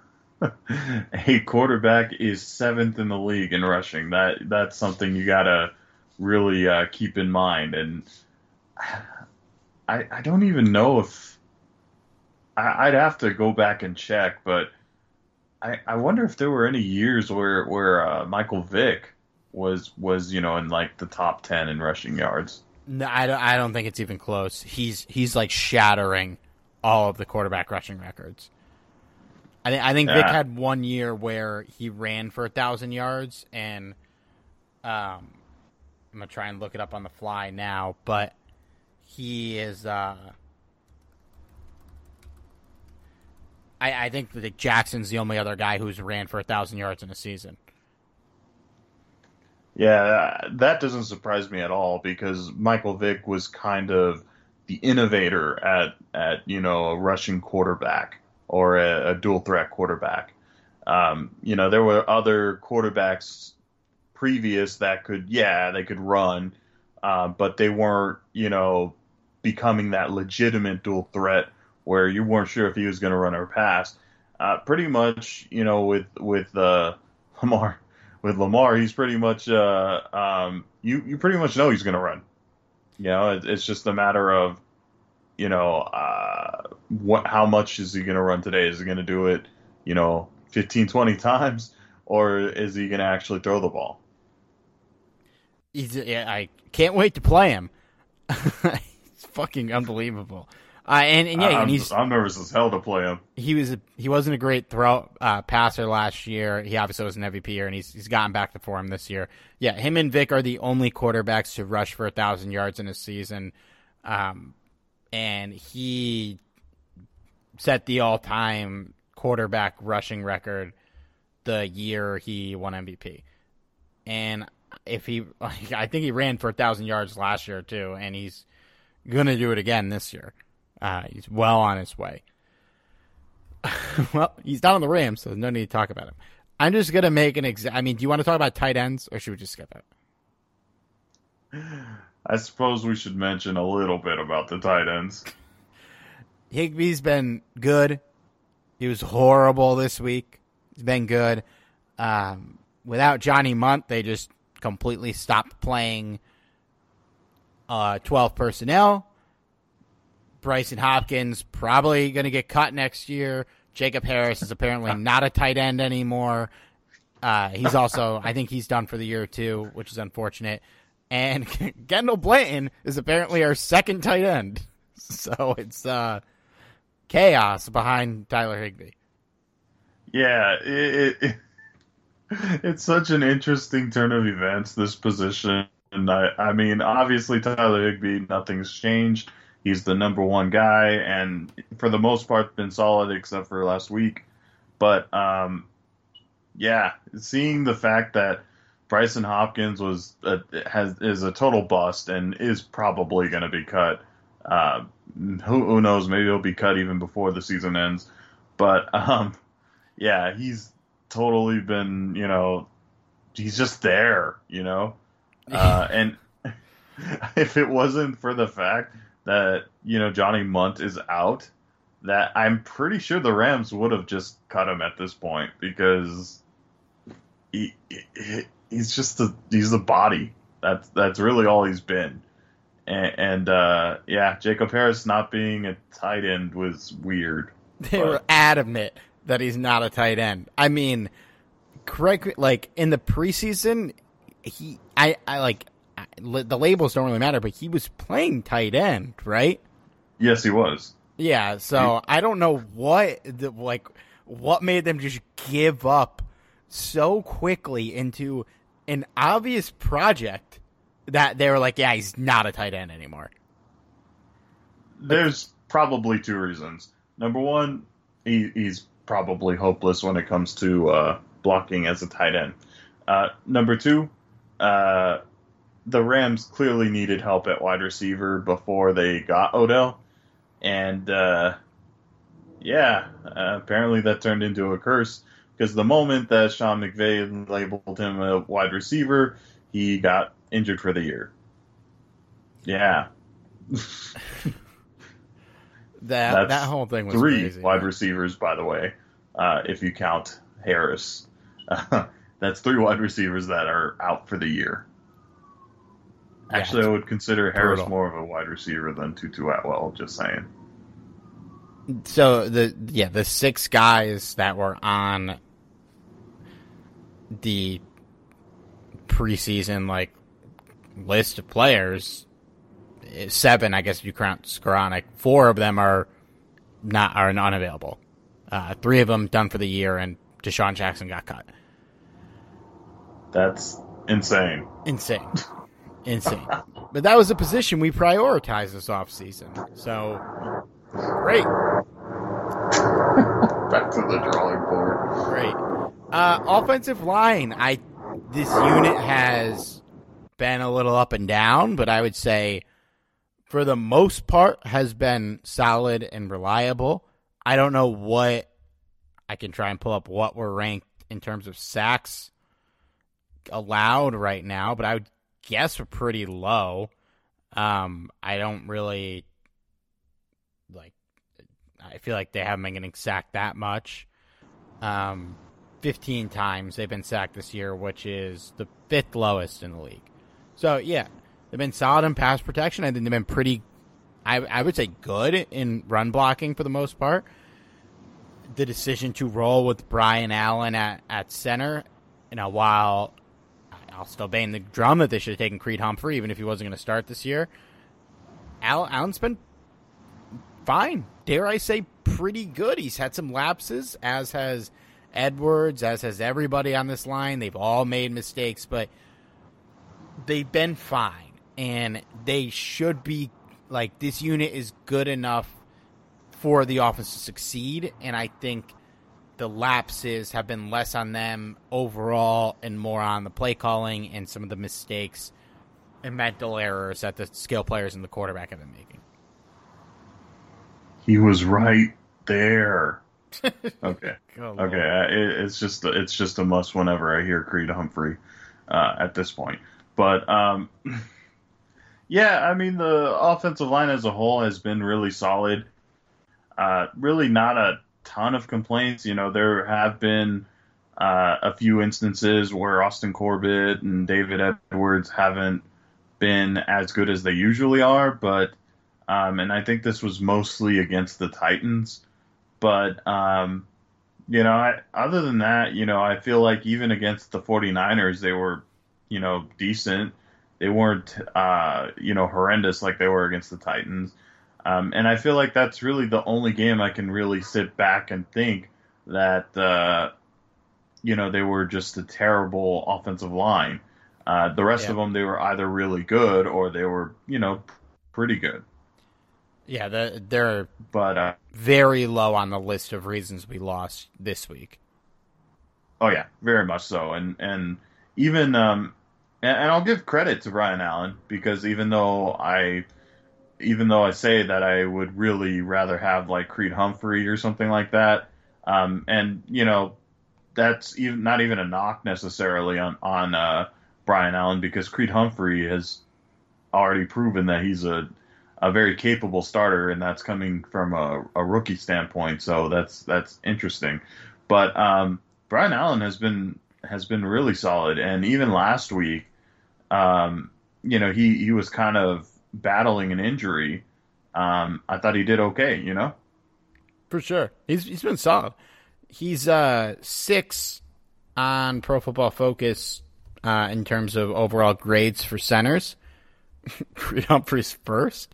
a quarterback is 7th in the league in rushing. That's something you gotta really keep in mind. And I don't even know if I'd have to go back and check, but I wonder if there were any years where Michael Vick was in the top 10 in rushing yards. No, I don't think it's even close. He's shattering all of the quarterback rushing records. I think Vic had 1 year where he ran for 1,000 yards, and I'm gonna try and look it up on the fly now, but he is. I think that Jackson's the only other guy who's ran for 1,000 yards in a season. Yeah, that doesn't surprise me at all, because Michael Vick was kind of the innovator at a rushing quarterback or a dual threat quarterback. There were other quarterbacks previous that they could run, but they weren't, becoming that legitimate dual threat where you weren't sure if he was going to run or pass. Pretty much, with Lamar, he's pretty much you pretty much know he's going to run. It's just a matter of how much is he going to run today? Is he going to do it 15, 20 times, or is he going to actually throw the ball? I can't wait to play him. It's fucking unbelievable. I'm nervous as hell to play him. He wasn't a great passer last year. He obviously was an MVP year, and he's gotten back to form this year. Yeah, him and Vic are the only quarterbacks to rush for 1,000 yards in a season, and he set the all-time quarterback rushing record the year he won MVP. And I think he ran for 1,000 yards last year too, and he's gonna do it again this year. He's well on his way. Well, he's not on the Rams, so there's no need to talk about him. I'm just gonna make do you want to talk about tight ends, or should we just skip it? I suppose we should mention a little bit about the tight ends. Higbee's been good. He was horrible this week. He's been good. Without Johnny Munt, they just completely stopped playing 12 personnel. Bryson Hopkins probably going to get cut next year. Jacob Harris is apparently not a tight end anymore. He's also, I think he's done for the year too, which is unfortunate. And Kendall Blanton is apparently our second tight end. So it's chaos behind Tyler Higbee. Yeah, it's such an interesting turn of events, this position. And I mean, obviously, Tyler Higbee, nothing's changed. He's the number one guy, and for the most part, been solid except for last week. But, seeing the fact that Bryson Hopkins is a total bust and is probably going to be cut. Who knows? Maybe he'll be cut even before the season ends. But, he's totally been, he's just there, and if it wasn't for the fact that, Johnny Munt is out, that I'm pretty sure the Rams would have just cut him at this point, because he's the body. That's really all he's been. And Jacob Harris not being a tight end was weird. They were adamant that he's not a tight end. I mean, correct, like in the preseason, the labels don't really matter, but he was playing tight end, right? Yes, he was. Yeah, so I don't know what made them just give up so quickly into an obvious project that they were like, yeah, he's not a tight end anymore. There's probably two reasons. Number one, he's probably hopeless when it comes to blocking as a tight end. Number two, the Rams clearly needed help at wide receiver before they got Odell. And, apparently that turned into a curse, because the moment that Sean McVay labeled him a wide receiver, he got injured for the year. Yeah. that whole thing was three crazy. Wide receivers, by the way, if you count Harris. That's three wide receivers that are out for the year. Actually, I would consider Harris more of a wide receiver than Tutu Atwell, just saying. So, the six guys that were on the preseason, list of players, 7, I guess if you count Skoranek, 4 of them are unavailable. 3 of them done for the year, and Deshaun Jackson got cut. That's insane. Insane. But that was a position we prioritized this offseason. So, great. Back to the drawing board. Great. Offensive line. This unit has been a little up and down, but I would say for the most part has been solid and reliable. I don't know what I can try and pull up what we're ranked in terms of sacks. allowed right now, but I would guess we're pretty low. I don't really I feel like they haven't been getting sacked that much. 15 times they've been sacked this year, which is the 5th lowest in the league. So, yeah, they've been solid in pass protection. I think they've been pretty, I would say, good in run blocking for the most part. The decision to roll with Brian Allen at center, while I'll still bang the drum that they should have taken Creed Humphrey, even if he wasn't going to start this year. Allen's been fine. Dare I say pretty good. He's had some lapses, as has Edwards, as has everybody on this line. They've all made mistakes, but they've been fine. And they should be, this unit is good enough for the offense to succeed. And I think the lapses have been less on them overall and more on the play calling and some of the mistakes and mental errors that the skill players and the quarterback have been making. He was right there. Okay. Oh, okay. It's just a must whenever I hear Creed Humphrey at this point. But yeah, I mean the offensive line as a whole has been really solid. Really not a ton of complaints. There have been a few instances where Austin Corbett and David Edwards haven't been as good as they usually are, but and I think this was mostly against the Titans. But, other than that, I feel like even against the 49ers, they were, decent. They weren't, horrendous like they were against the Titans. And I feel like that's really the only game I can really sit back and think that, they were just a terrible offensive line. The rest of them, they were either really good or they were, pretty good. Yeah, they're very low on the list of reasons we lost this week. Oh yeah, very much so, and even and I'll give credit to Brian Allen, because even though I say that I would really rather have Creed Humphrey or something like that, and that's not even a knock necessarily on Brian Allen, because Creed Humphrey has already proven that he's a very capable starter, and that's coming from a rookie standpoint. So that's interesting. But Brian Allen has been really solid, and even last week, he was kind of battling an injury. I thought he did okay. For sure, he's been solid. He's 6 on Pro Football Focus in terms of overall grades for centers. Creed Humphrey's first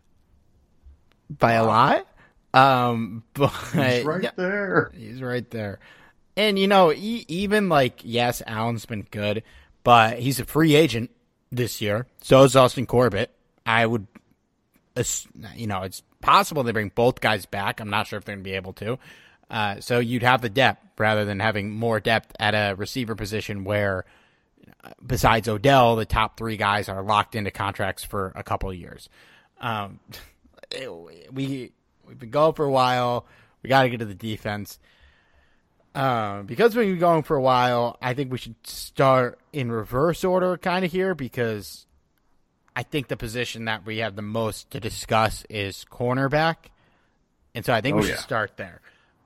by a lot. But he's right there. He's right there. And even yes, Allen's been good, but he's a free agent this year. So is Austin Corbett. I would, it's possible they bring both guys back. I'm not sure if they're going to be able to. So you'd have the depth rather than having more depth at a receiver position where, besides Odell, the top 3 guys are locked into contracts for a couple of years. We've been going for a while. We got to get to the defense. Because we've been going for a while, I think we should start in reverse order kind of here, because I think the position that we have the most to discuss is cornerback. And so I think we should start there.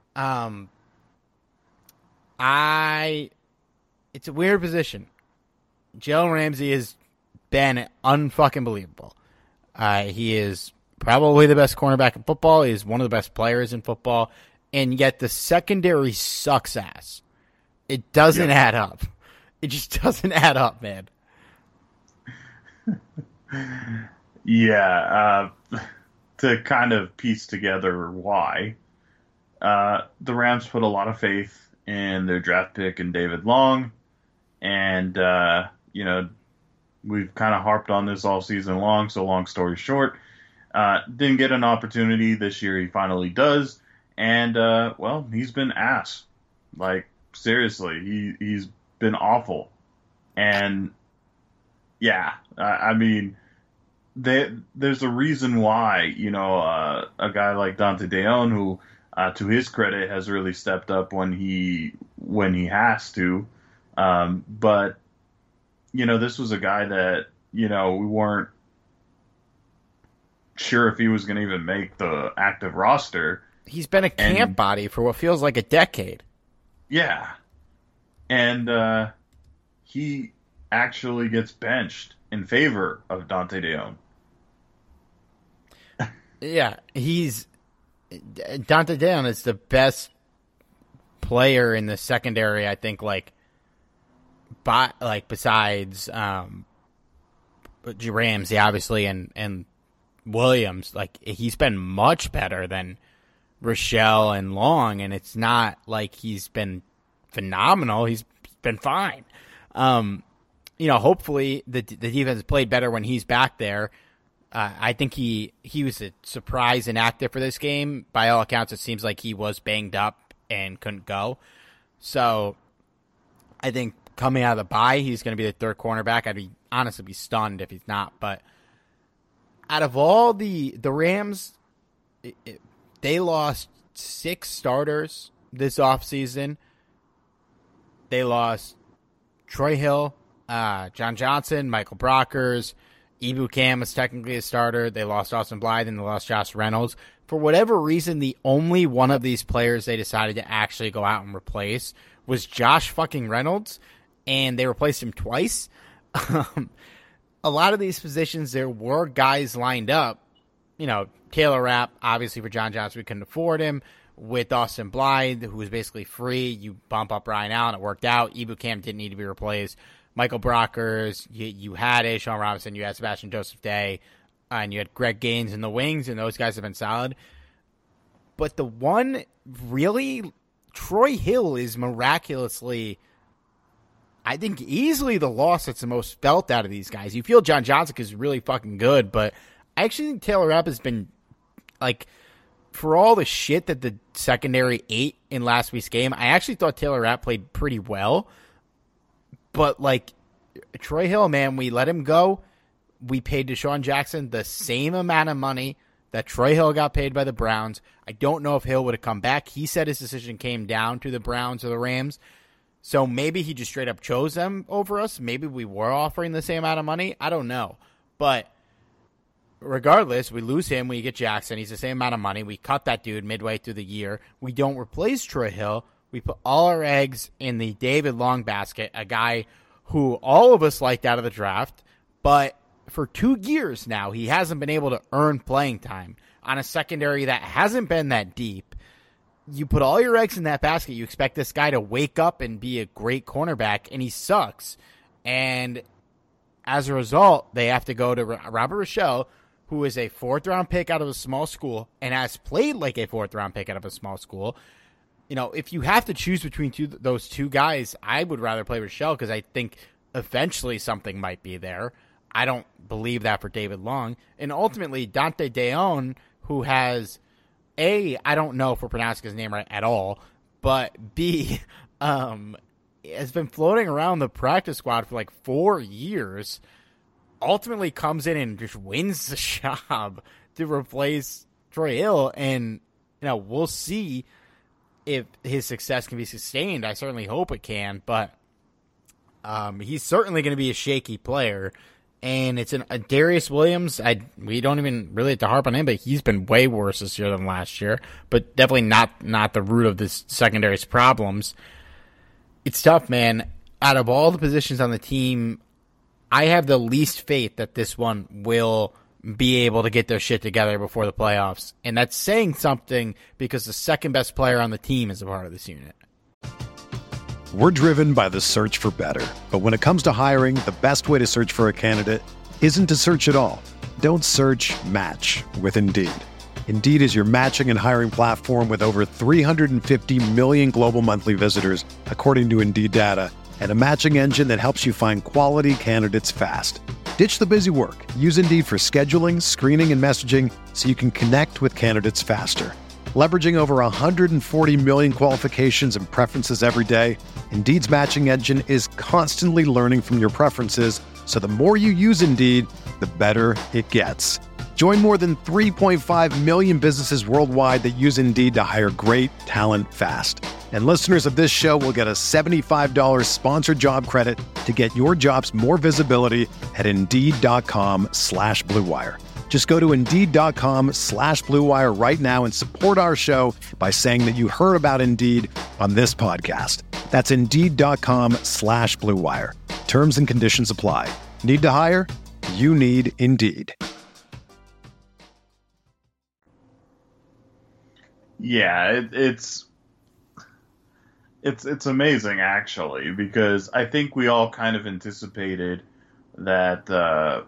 It's a weird position. Jalen Ramsey has been unfucking believable. He is probably the best cornerback in football. He is one of the best players in football. And yet the secondary sucks ass. It doesn't add up. It just doesn't add up, man. Yeah. To kind of piece together why, the Rams put a lot of faith in their draft pick in David Long. And, we've kind of harped on this all season long, so long story short, didn't get an opportunity this year. He finally does. And, he's been ass. Seriously, he's been awful. And, yeah, I mean, there's a reason why, a guy like Dante Deon, who, to his credit, has really stepped up when he has to. But this was a guy that, we weren't sure if he was going to even make the active roster. He's been a camp body for what feels like a decade. Yeah. And he actually gets benched in favor of Dante DeJong. Yeah, Dante DeJong is the best player in the secondary, I think, besides Ramsey, obviously, and Williams. He's been much better than Rochelle and Long, and it's not like he's been phenomenal. He's been fine. Hopefully the defense played better when he's back there. I think he was a surprise inactive for this game. By all accounts, it seems like he was banged up and couldn't go. So I think coming out of the bye, he's going to be the third cornerback. I'd honestly be stunned if he's not. But out of all the Rams, they lost 6 starters this offseason. They lost Troy Hill, John Johnson, Michael Brockers. Ebukam was technically a starter. They lost Austin Blythe and they lost Josh Reynolds. For whatever reason, the only one of these players they decided to actually go out and replace was Josh fucking Reynolds, and they replaced him twice. A lot of these positions, there were guys lined up. Taylor Rapp, obviously for John Johnson, we couldn't afford him. With Austin Blythe, who was basically free, you bump up Ryan Allen. It worked out. Ebukam didn't need to be replaced. Michael Brockers, you had A'Shawn Robinson, you had Sebastian Joseph Day, and you had Greg Gaines in the wings, and those guys have been solid. But the one really, Troy Hill is miraculously, I think, easily the loss that's the most felt out of these guys. You feel John Johnson is really fucking good, but I actually think Taylor Rapp has been, for all the shit that the secondary ate in last week's game, I actually thought Taylor Rapp played pretty well. But, Troy Hill, man, we let him go. We paid Deshaun Jackson the same amount of money that Troy Hill got paid by the Browns. I don't know if Hill would have come back. He said his decision came down to the Browns or the Rams. So maybe he just straight up chose them over us. Maybe we were offering the same amount of money. I don't know. But regardless, we lose him. We get Jackson. He's the same amount of money. We cut that dude midway through the year. We don't replace Troy Hill. We put all our eggs in the David Long basket, a guy who all of us liked out of the draft, but for 2 years now, he hasn't been able to earn playing time on a secondary that hasn't been that deep. You put all your eggs in that basket, you expect this guy to wake up and be a great cornerback, and he sucks. And as a result, they have to go to Robert Rochelle, who is a 4th-round pick out of a small school and has played like a 4th-round pick out of a small school. If you have to choose between those two guys, I would rather play Rochelle because I think eventually something might be there. I don't believe that for David Long. And ultimately, Dante DeJong, who has, A, I don't know if we're pronouncing his name right at all, but B, has been floating around the practice squad for 4 years, ultimately comes in and just wins the job to replace Troy Hill. And, we'll see if his success can be sustained. I certainly hope it can, but he's certainly going to be a shaky player. And it's Darius Williams. We don't even really have to harp on him, but he's been way worse this year than last year. But definitely not the root of this secondary's problems. It's tough, man. Out of all the positions on the team, I have the least faith that this one will be able to get their shit together before the playoffs. And that's saying something because the second best player on the team is a part of this unit. We're driven by the search for better. But when it comes to hiring, the best way to search for a candidate isn't to search at all. Don't search, match with Indeed. Indeed is your matching and hiring platform with over 350 million global monthly visitors, according to Indeed data, and a matching engine that helps you find quality candidates fast. Ditch the busy work. Use Indeed for scheduling, screening, and messaging so you can connect with candidates faster. Leveraging over 140 million qualifications and preferences every day, Indeed's matching engine is constantly learning from your preferences, so the more you use Indeed, the better it gets. Join more than 3.5 million businesses worldwide that use Indeed to hire great talent fast. And listeners of this show will get a $75 sponsored job credit to get your jobs more visibility at Indeed.com/Blue Wire. Just go to Indeed.com/Blue Wire right now and support our show by saying that you heard about Indeed on this podcast. That's Indeed.com/Blue Wire. Terms and conditions apply. Need to hire? You need Indeed. Yeah, it's amazing actually, because I think we all kind of anticipated that the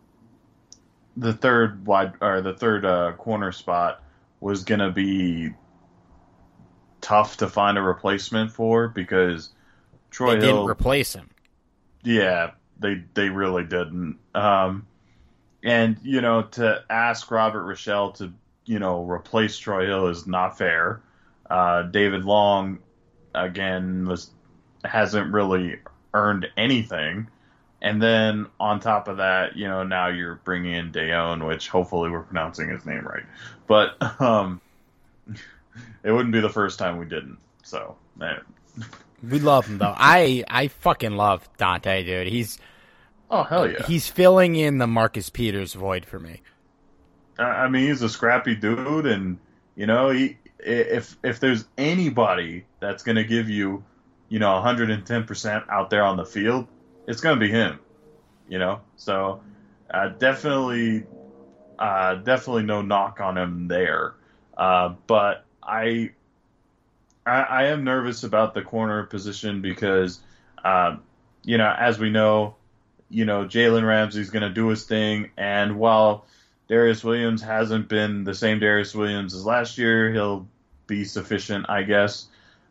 third corner spot was gonna be tough to find a replacement for, because Troy Hill didn't replace him. Yeah, they really didn't. And to ask Robert Rochelle to replace Troy Hill is not fair. David Long, again, hasn't really earned anything. And then on top of that, now you're bringing in Dejon, which hopefully we're pronouncing his name right. But it wouldn't be the first time we didn't. So, man. We love him, though. I fucking love Dante, dude. Oh, hell yeah. He's filling in the Marcus Peters void for me. I mean, he's a scrappy dude, and, if there's anybody that's going to give you, 110% out there on the field, it's going to be him, So, definitely no knock on him there. But I am nervous about the corner position because, as we know, Jalen Ramsey's going to do his thing, and while Darius Williams hasn't been the same Darius Williams as last year, he'll be sufficient, I guess.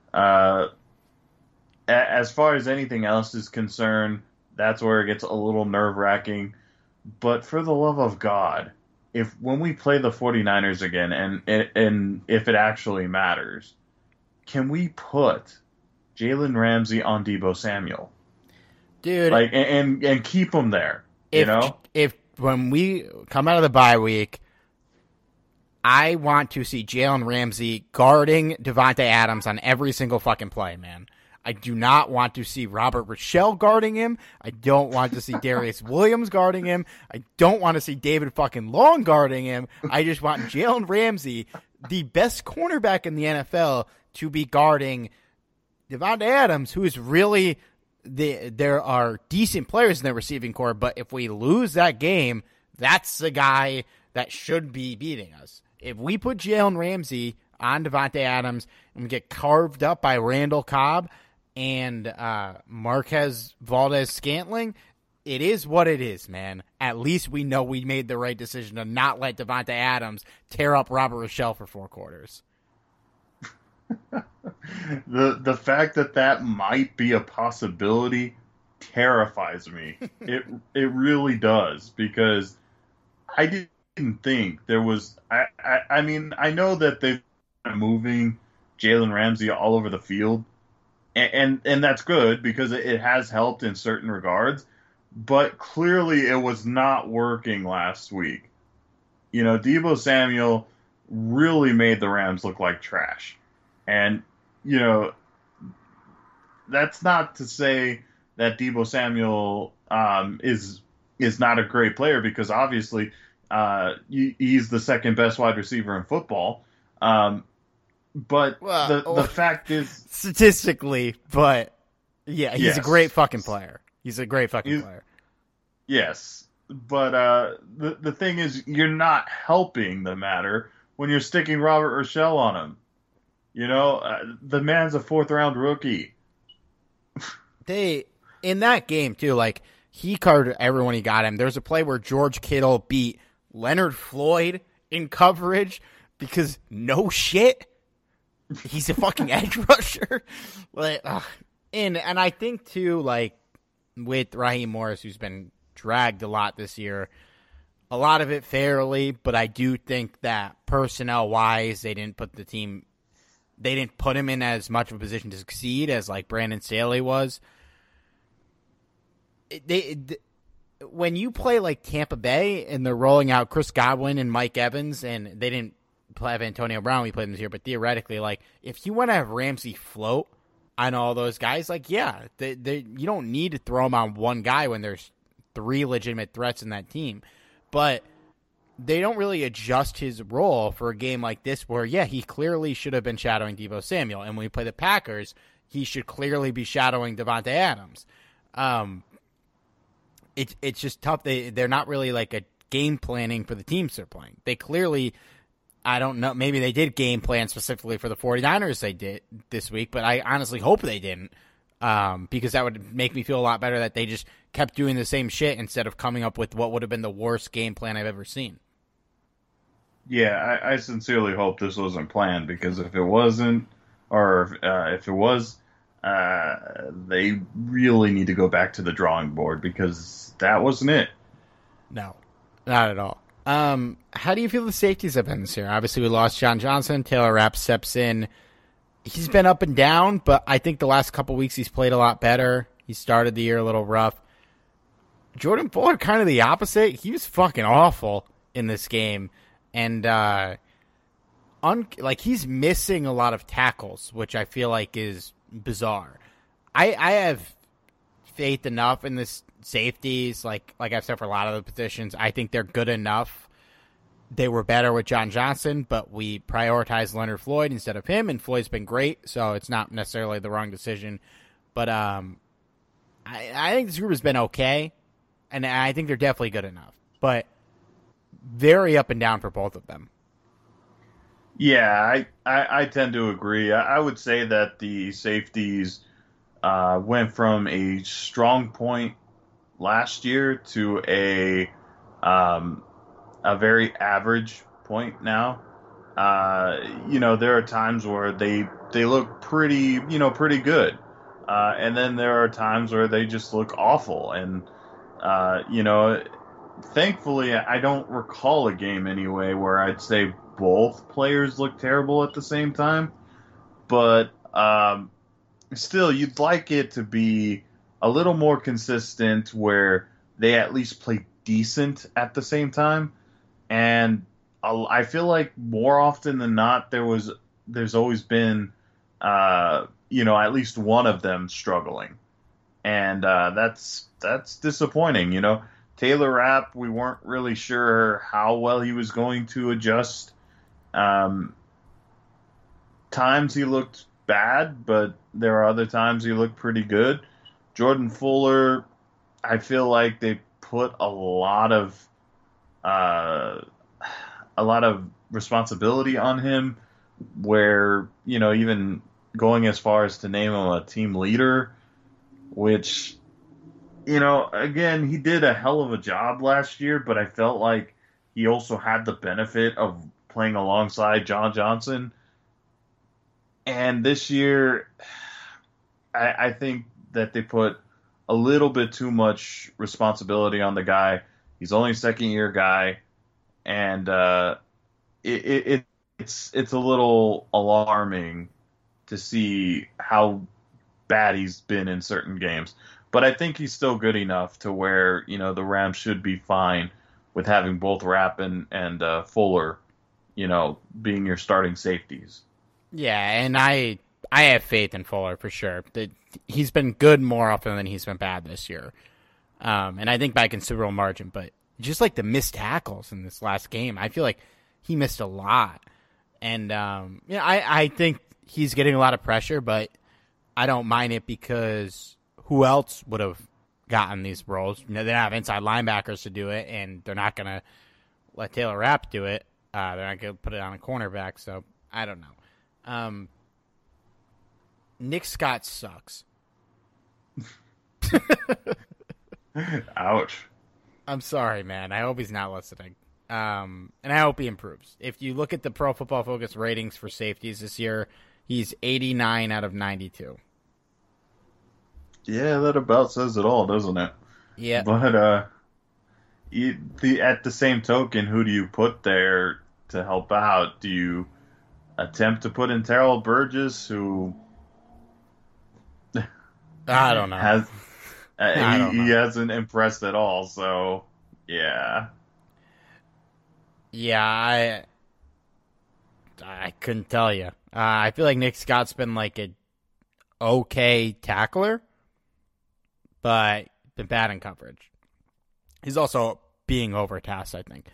As far as anything else is concerned, that's where it gets a little nerve-wracking. But for the love of God, when we play the 49ers again, and if it actually matters, can we put Jalen Ramsey on Deebo Samuel? Dude. And keep him there, If when we come out of the bye week, I want to see Jalen Ramsey guarding Devontae Adams on every single fucking play, man. I do not want to see Robert Rochelle guarding him. I don't want to see Darius Williams guarding him. I don't want to see David fucking Long guarding him. I just want Jalen Ramsey, the best cornerback in the NFL, to be guarding Devontae Adams, who is really there are decent players in the receiving corps, but if we lose that game, that's the guy that should be beating us. If we put Jalen Ramsey on Devontae Adams and we get carved up by Randall Cobb and Marquez Valdes-Scantling, it is what it is, man. At least we know we made the right decision to not let Devontae Adams tear up Robert Rochelle for 4 quarters. The fact that might be a possibility terrifies me. It really does, because I didn't think there was. I mean, I know that they've been moving Jalen Ramsey all over the field, and that's good because it has helped in certain regards. But clearly, it was not working last week. Deebo Samuel really made the Rams look like trash. And, that's not to say that Deebo Samuel is not a great player, because obviously he's the second best wide receiver in football. But the fact is... Statistically, but yeah, he's a great fucking player. He's a great fucking player. Yes, but the thing is, you're not helping the matter when you're sticking Robert Rochelle on him. The man's a 4th-round rookie. In that game, too, he covered everyone he got him. There's a play where George Kittle beat Leonard Floyd in coverage because no shit, he's a fucking edge rusher. And I think, too, with Raheem Morris, who's been dragged a lot this year, a lot of it fairly, but I do think that personnel-wise, they didn't put him in as much of a position to succeed as Brandon Staley was. When you play Tampa Bay and they're rolling out Chris Godwin and Mike Evans, and they didn't have Antonio Brown, we played him this year, but theoretically, like, if you want to have Ramsey float on all those guys, like, yeah, you don't need to throw him on one guy when there's 3 legitimate threats in that team. But they don't really adjust his role for a game like this where, yeah, he clearly should have been shadowing Deebo Samuel. And when we play the Packers, he should clearly be shadowing Devontae Adams. It's just tough. They're not really like a game planning for the teams they're playing. They clearly, I don't know, maybe they did game plan specifically for the 49ers they did this week, but I honestly hope they didn't, because that would make me feel a lot better that they just kept doing the same shit instead of coming up with what would have been the worst game plan I've ever seen. Yeah, I sincerely hope this wasn't planned, because if it wasn't, or if it was, they really need to go back to the drawing board, because that wasn't it. No, not at all. How do you feel the safeties have been this year? Obviously, we lost John Johnson. Taylor Rapp steps in. He's been up and down, but I think the last couple weeks he's played a lot better. He started the year a little rough. Jordan Fuller, kind of the opposite. He was fucking awful in this game. And he's missing a lot of tackles, which I feel like is bizarre. I have faith enough in this safeties, like I've said for a lot of the positions. I think they're good enough. They were better with John Johnson, but we prioritized Leonard Floyd instead of him, and Floyd's been great, so it's not necessarily the wrong decision. But I think this group has been okay, and I think they're definitely good enough. But very up and down for both of them. Yeah, I tend to agree. I would say that the safeties went from a strong point last year to a very average point now. There are times where they look pretty good, and then there are times where they just look awful. And thankfully, I don't recall a game anyway where I'd say both players look terrible at the same time. But still, you'd like it to be a little more consistent where they at least play decent at the same time. And I feel like more often than not, there's always been, at least one of them struggling. And that's disappointing. Taylor Rapp, we weren't really sure how well he was going to adjust. Times he looked bad, but there are other times he looked pretty good. Jordan Fuller, I feel like they put a lot of responsibility on him, where, even going as far as to name him a team leader, which, again, he did a hell of a job last year, but I felt like he also had the benefit of playing alongside John Johnson. And this year, I think that they put a little bit too much responsibility on the guy. He's only a second-year guy, and it's a little alarming to see how bad he's been in certain games. But I think he's still good enough to where, the Rams should be fine with having both Rapp and Fuller, being your starting safeties. Yeah, and I have faith in Fuller for sure. He's been good more often than he's been bad this year. And I think by a considerable margin. But just like the missed tackles in this last game, I feel like he missed a lot. And I think he's getting a lot of pressure, but I don't mind it because who else would have gotten these roles? They don't have inside linebackers to do it, and they're not going to let Taylor Rapp do it. They're not going to put it on a cornerback, so I don't know. Nick Scott sucks. Ouch. I'm sorry, man. I hope he's not listening. And I hope he improves. If you look at the Pro Football Focus ratings for safeties this year, he's 89 out of 92. Yeah, that about says it all, doesn't it? Yeah. But at the same token, who do you put there to help out? Do you attempt to put in Terrell Burgess, who I don't know. He hasn't impressed at all, so yeah. Yeah, I couldn't tell you. I feel like Nick Scott's been like a okay tackler, but been bad in coverage. He's also being overtasked, I think.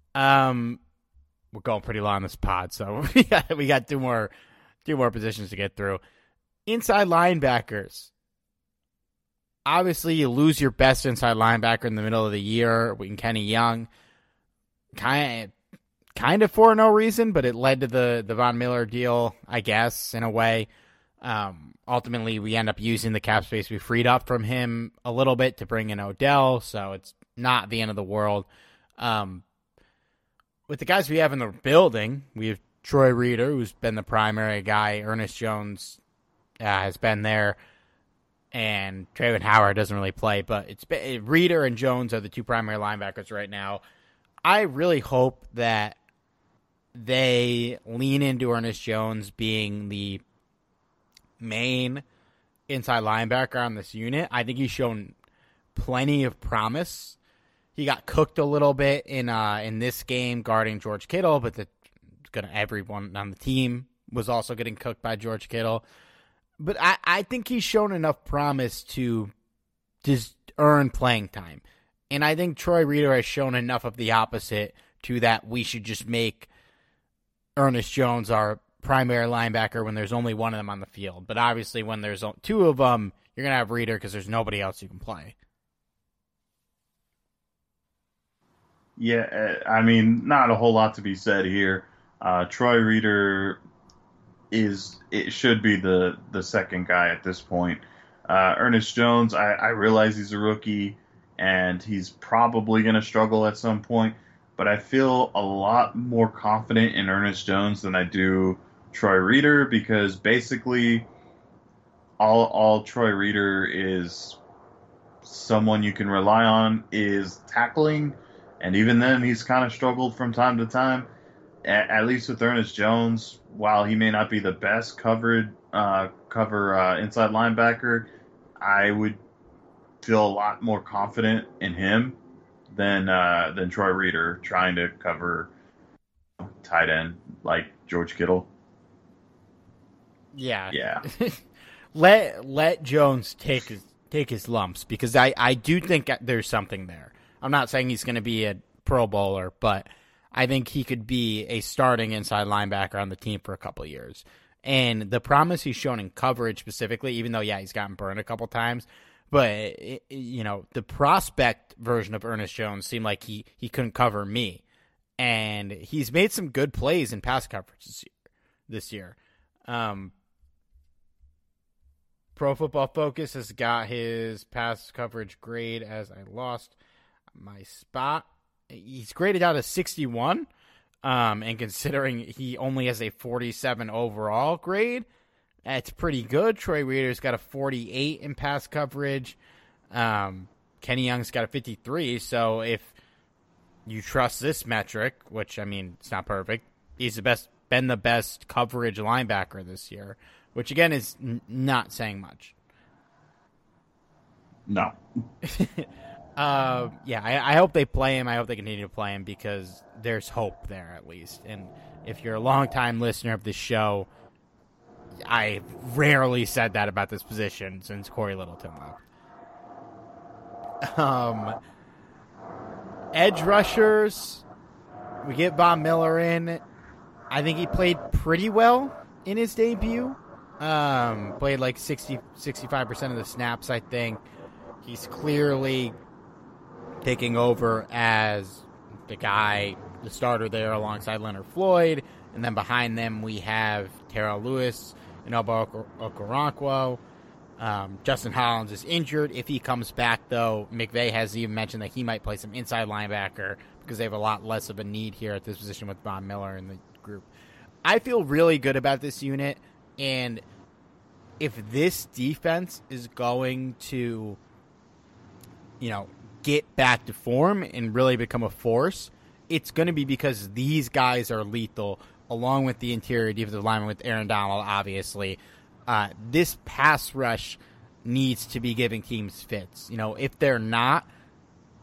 We're going pretty long on this pod, so we got two more positions to get through. Inside linebackers. Obviously, you lose your best inside linebacker in the middle of the year in Kenny Young. Kind of for no reason, but it led to the Von Miller deal, I guess, in a way. Ultimately, we end up using the cap space we freed up from him a little bit to bring in Odell, so it's not the end of the world. With the guys we have in the building, we have Troy Reeder, who's been the primary guy. Ernest Jones has been there. And Trayvon Howard doesn't really play, but Reeder and Jones are the two primary linebackers right now. I really hope that they lean into Ernest Jones being the main inside linebacker on this unit. I think he's shown plenty of promise. He got cooked a little bit in this game guarding George Kittle, but everyone on the team was also getting cooked by George Kittle. But I think he's shown enough promise to just earn playing time. And I think Troy Reeder has shown enough of the opposite to that we should just make Ernest Jones our primary linebacker when there's only one of them on the field. But obviously when there's two of them, you're going to have Reeder because there's nobody else you can play. Yeah, I mean, not a whole lot to be said here. Troy Reeder should be the second guy at this point. Ernest Jones, I realize he's a rookie and he's probably going to struggle at some point, but I feel a lot more confident in Ernest Jones than I do Troy Reeder, because basically all Troy Reeder is someone you can rely on is tackling, and even then he's kind of struggled from time to time. At least with Ernest Jones, while he may not be the best cover inside linebacker, I would feel a lot more confident in him than Troy Reeder trying to cover tight end like George Kittle. Yeah. Let Jones take his lumps, because I do think there's something there. I'm not saying he's going to be a Pro Bowler, but I think he could be a starting inside linebacker on the team for a couple of years. And the promise he's shown in coverage specifically, even though, he's gotten burned a couple times, but, the prospect version of Ernest Jones seemed like he couldn't cover me. And he's made some good plays in pass coverage this year. Pro Football Focus has got his pass coverage grade as I lost my spot. He's graded out as 61, and considering he only has a 47 overall grade, that's pretty good. Troy Reeder's got a 48 in pass coverage. Kenny Young's got a 53, so if you trust this metric, which, I mean, it's not perfect, he's been the best coverage linebacker this year, which, again, is not saying much. No. I hope they play him. I hope they continue to play him, because there's hope there at least. And if you're a longtime listener of this show, I rarely said that about this position since Corey Littleton left. Edge rushers, we get Von Miller in. I think he played pretty well in his debut. Played like 65% of the snaps, I think. He's clearly taking over as the starter there alongside Leonard Floyd. And then behind them we have Terrell Lewis and Obo Okoronkwo. Justin Hollins is injured. If he comes back, though, McVay has even mentioned that he might play some inside linebacker because they have a lot less of a need here at this position with Von Miller in the group. I feel really good about this unit, and if this defense is going to, get back to form and really become a force, it's going to be because these guys are lethal, along with the interior defensive lineman with Aaron Donald, obviously. This pass rush needs to be giving teams fits. If they're not,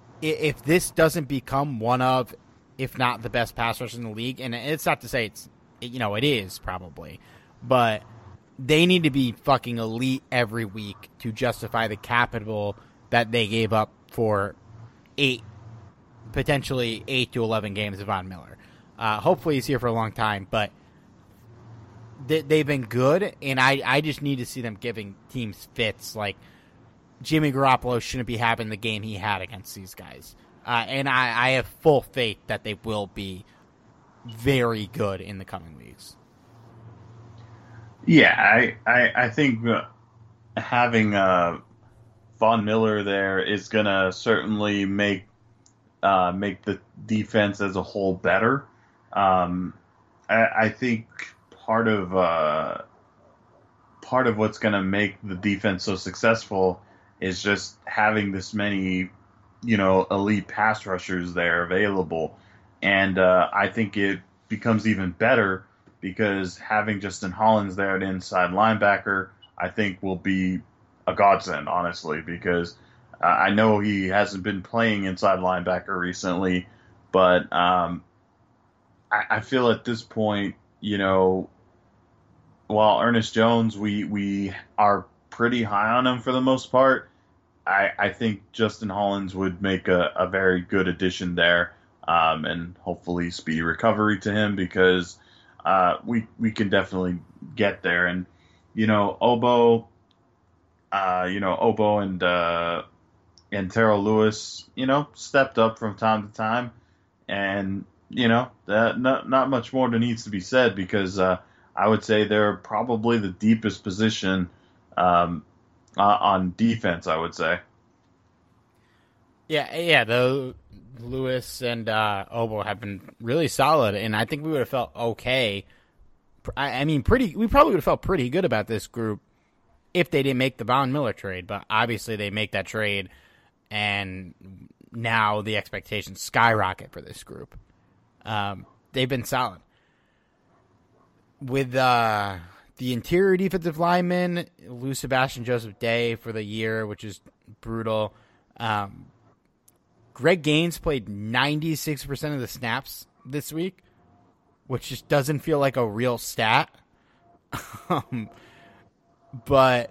if this doesn't become one of, if not the best pass rush in the league, and it's not to say it's it is probably, but they need to be fucking elite every week to justify the capital that they gave up for potentially 8 to 11 games of Von Miller. Hopefully he's here for a long time, but they've been good, and I just need to see them giving teams fits. Like, Jimmy Garoppolo shouldn't be having the game he had against these guys. And I have full faith that they will be very good in the coming weeks. Yeah, I think having Von Miller there is going to certainly make the defense as a whole better. I think part of what's going to make the defense so successful is just having this many, elite pass rushers there available. And I think it becomes even better because having Justin Hollins there at inside linebacker, I think will be a godsend, honestly, because I know he hasn't been playing inside linebacker recently, but I feel at this point, while Ernest Jones, we are pretty high on him for the most part, I think Justin Hollins would make a very good addition there, and hopefully speedy recovery to him because we can definitely get there. And Obo and Terrell Lewis, stepped up from time to time, and that not much more that needs to be said because I would say they're probably the deepest position on defense, I would say. Yeah. Though Lewis and Obo have been really solid, and I think we would have felt okay. We probably would have felt pretty good about this group if they didn't make the Von Miller trade, but obviously they make that trade, and now the expectations skyrocket for this group. They've been solid. With the interior defensive linemen, lose Sebastian Joseph Day for the year, which is brutal. Greg Gaines played 96% of the snaps this week, which just doesn't feel like a real stat. But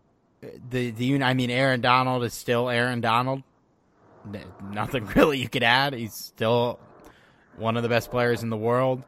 Aaron Donald is still Aaron Donald. Nothing really you could add. He's still one of the best players in the world.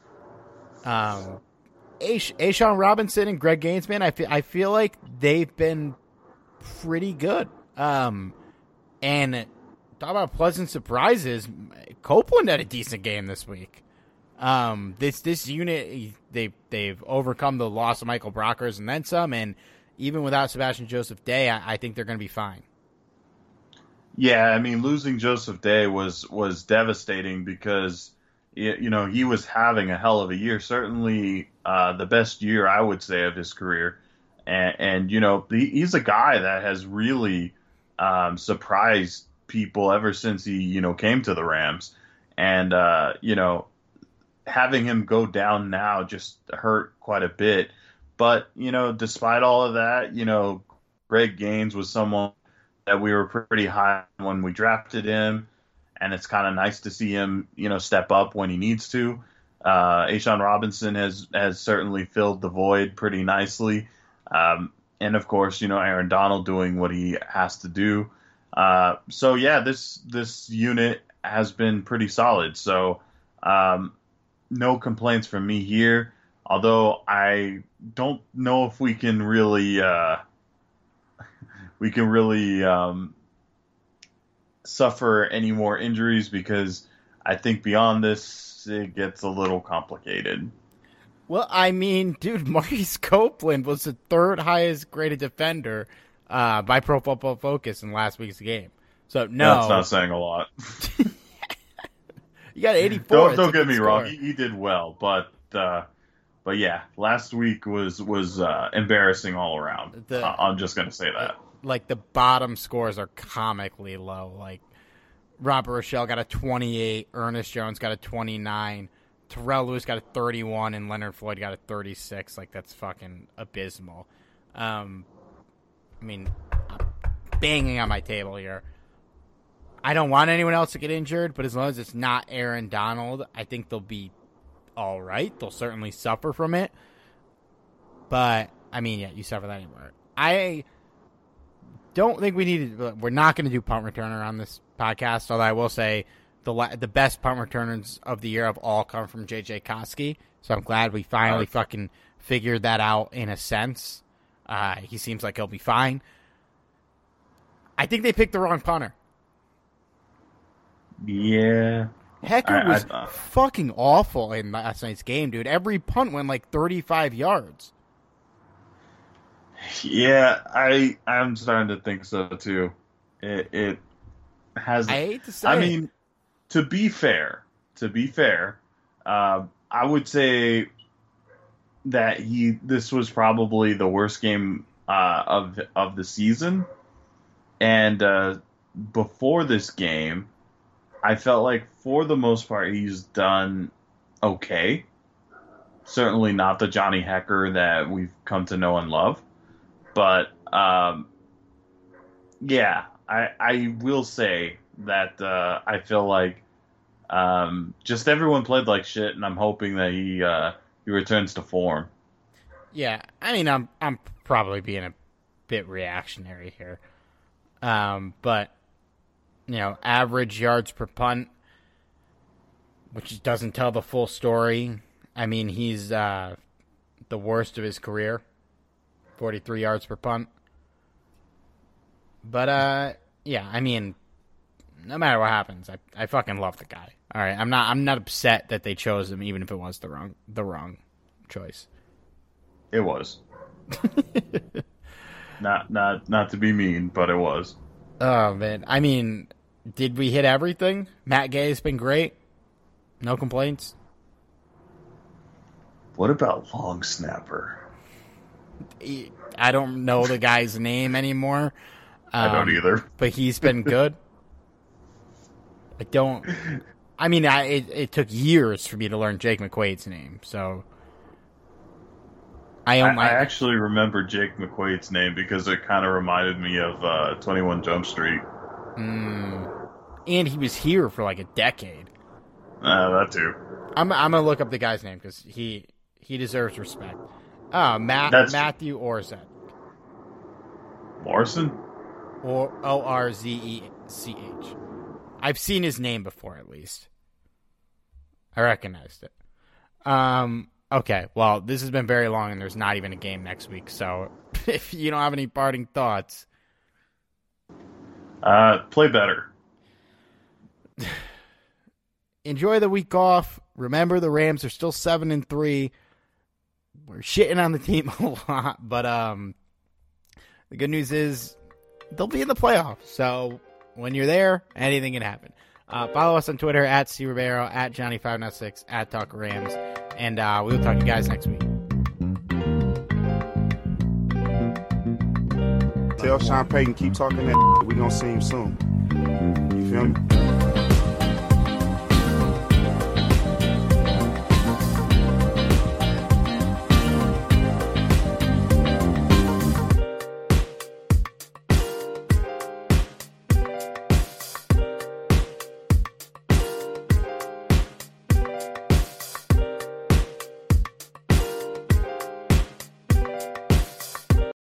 A'Shawn Robinson and Greg Gaines, man, I feel like they've been pretty good. And talk about pleasant surprises. Copeland had a decent game this week. This unit, they've overcome the loss of Michael Brockers and then some, and even without Sebastian Joseph Day, I think they're going to be fine. Yeah, losing Joseph Day was devastating because he was having a hell of a year, certainly the best year I would say of his career, and he's a guy that has really surprised people ever since he came to the Rams, and having him go down now just hurt quite a bit. But, despite all of that, Greg Gaines was someone that we were pretty high on when we drafted him. And it's kind of nice to see him, step up when he needs to. A'Shawn Robinson has certainly filled the void pretty nicely. And of course, Aaron Donald doing what he has to do. So yeah, this unit has been pretty solid. So, no complaints from me here. Although I don't know if we can really suffer any more injuries because I think beyond this it gets a little complicated. Well, dude, Maurice Copeland was the third highest graded defender by Pro Football Focus in last week's game. So no, that's not saying a lot. You got 84. Don't get me wrong, he did well, but yeah, last week was embarrassing all around. I'm just gonna say that. Like the bottom scores are comically low. Like Robert Rochelle got a 28, Ernest Jones got a 29, Terrell Lewis got a 31, and Leonard Floyd got a 36. Like that's fucking abysmal. I'm banging on my table here. I don't want anyone else to get injured, but as long as it's not Aaron Donald, I think they'll be all right. They'll certainly suffer from it. But, I mean, yeah, you suffer that anywhere. I don't think we're not going to do punt returner on this podcast, although I will say the best punt returners of the year have all come from J.J. Koski. So I'm glad we finally fucking figured that out in a sense. He seems like he'll be fine. I think they picked the wrong punter. Yeah. Hecker was fucking awful in last night's game, dude. Every punt went like 35 yards. Yeah, I'm starting to think so too. It has. I hate to say. I mean, to be fair, I would say that this was probably the worst game of the season, and before this game, I felt like for the most part he's done okay. Certainly not the Johnny Hecker that we've come to know and love. But, yeah, I will say that I feel like just everyone played like shit, and I'm hoping that he returns to form. Yeah, I mean, I'm probably being a bit reactionary here. But, you know, average yards per punt, which doesn't tell the full story. I mean, he's the worst of his career. 43 yards per punt. But, yeah, I mean, no matter what happens, I fucking love the guy. All right, I'm not upset that they chose him, even if it was the wrong choice. It was. not to be mean, but it was. Oh, man. I mean, did we hit everything? Matt Gay's been great. No complaints. What about Long Snapper? I don't know the guy's name anymore. I don't either. But he's been good. It took years for me to learn Jake McQuaid's name, so I actually remember Jake McQuaid's name because it kind of reminded me of 21 Jump Street. And he was here for like a decade. That too. I'm gonna look up the guy's name because he deserves respect. Matthew Orzech. Morrison? Or Orzech. I've seen his name before, at least. I recognized it. Okay, well, this has been very long, and there's not even a game next week, so if you don't have any parting thoughts... play better. Enjoy the week off. Remember, the Rams are still 7-3. We're shitting on the team a lot, but the good news is they'll be in the playoffs. So when you're there, anything can happen. Follow us on Twitter at C Ribeiro, at Johnny596, at Talk Rams, and we'll talk to you guys next week. Tell Sean Payton, keep talking that. We gonna see him soon. You feel me?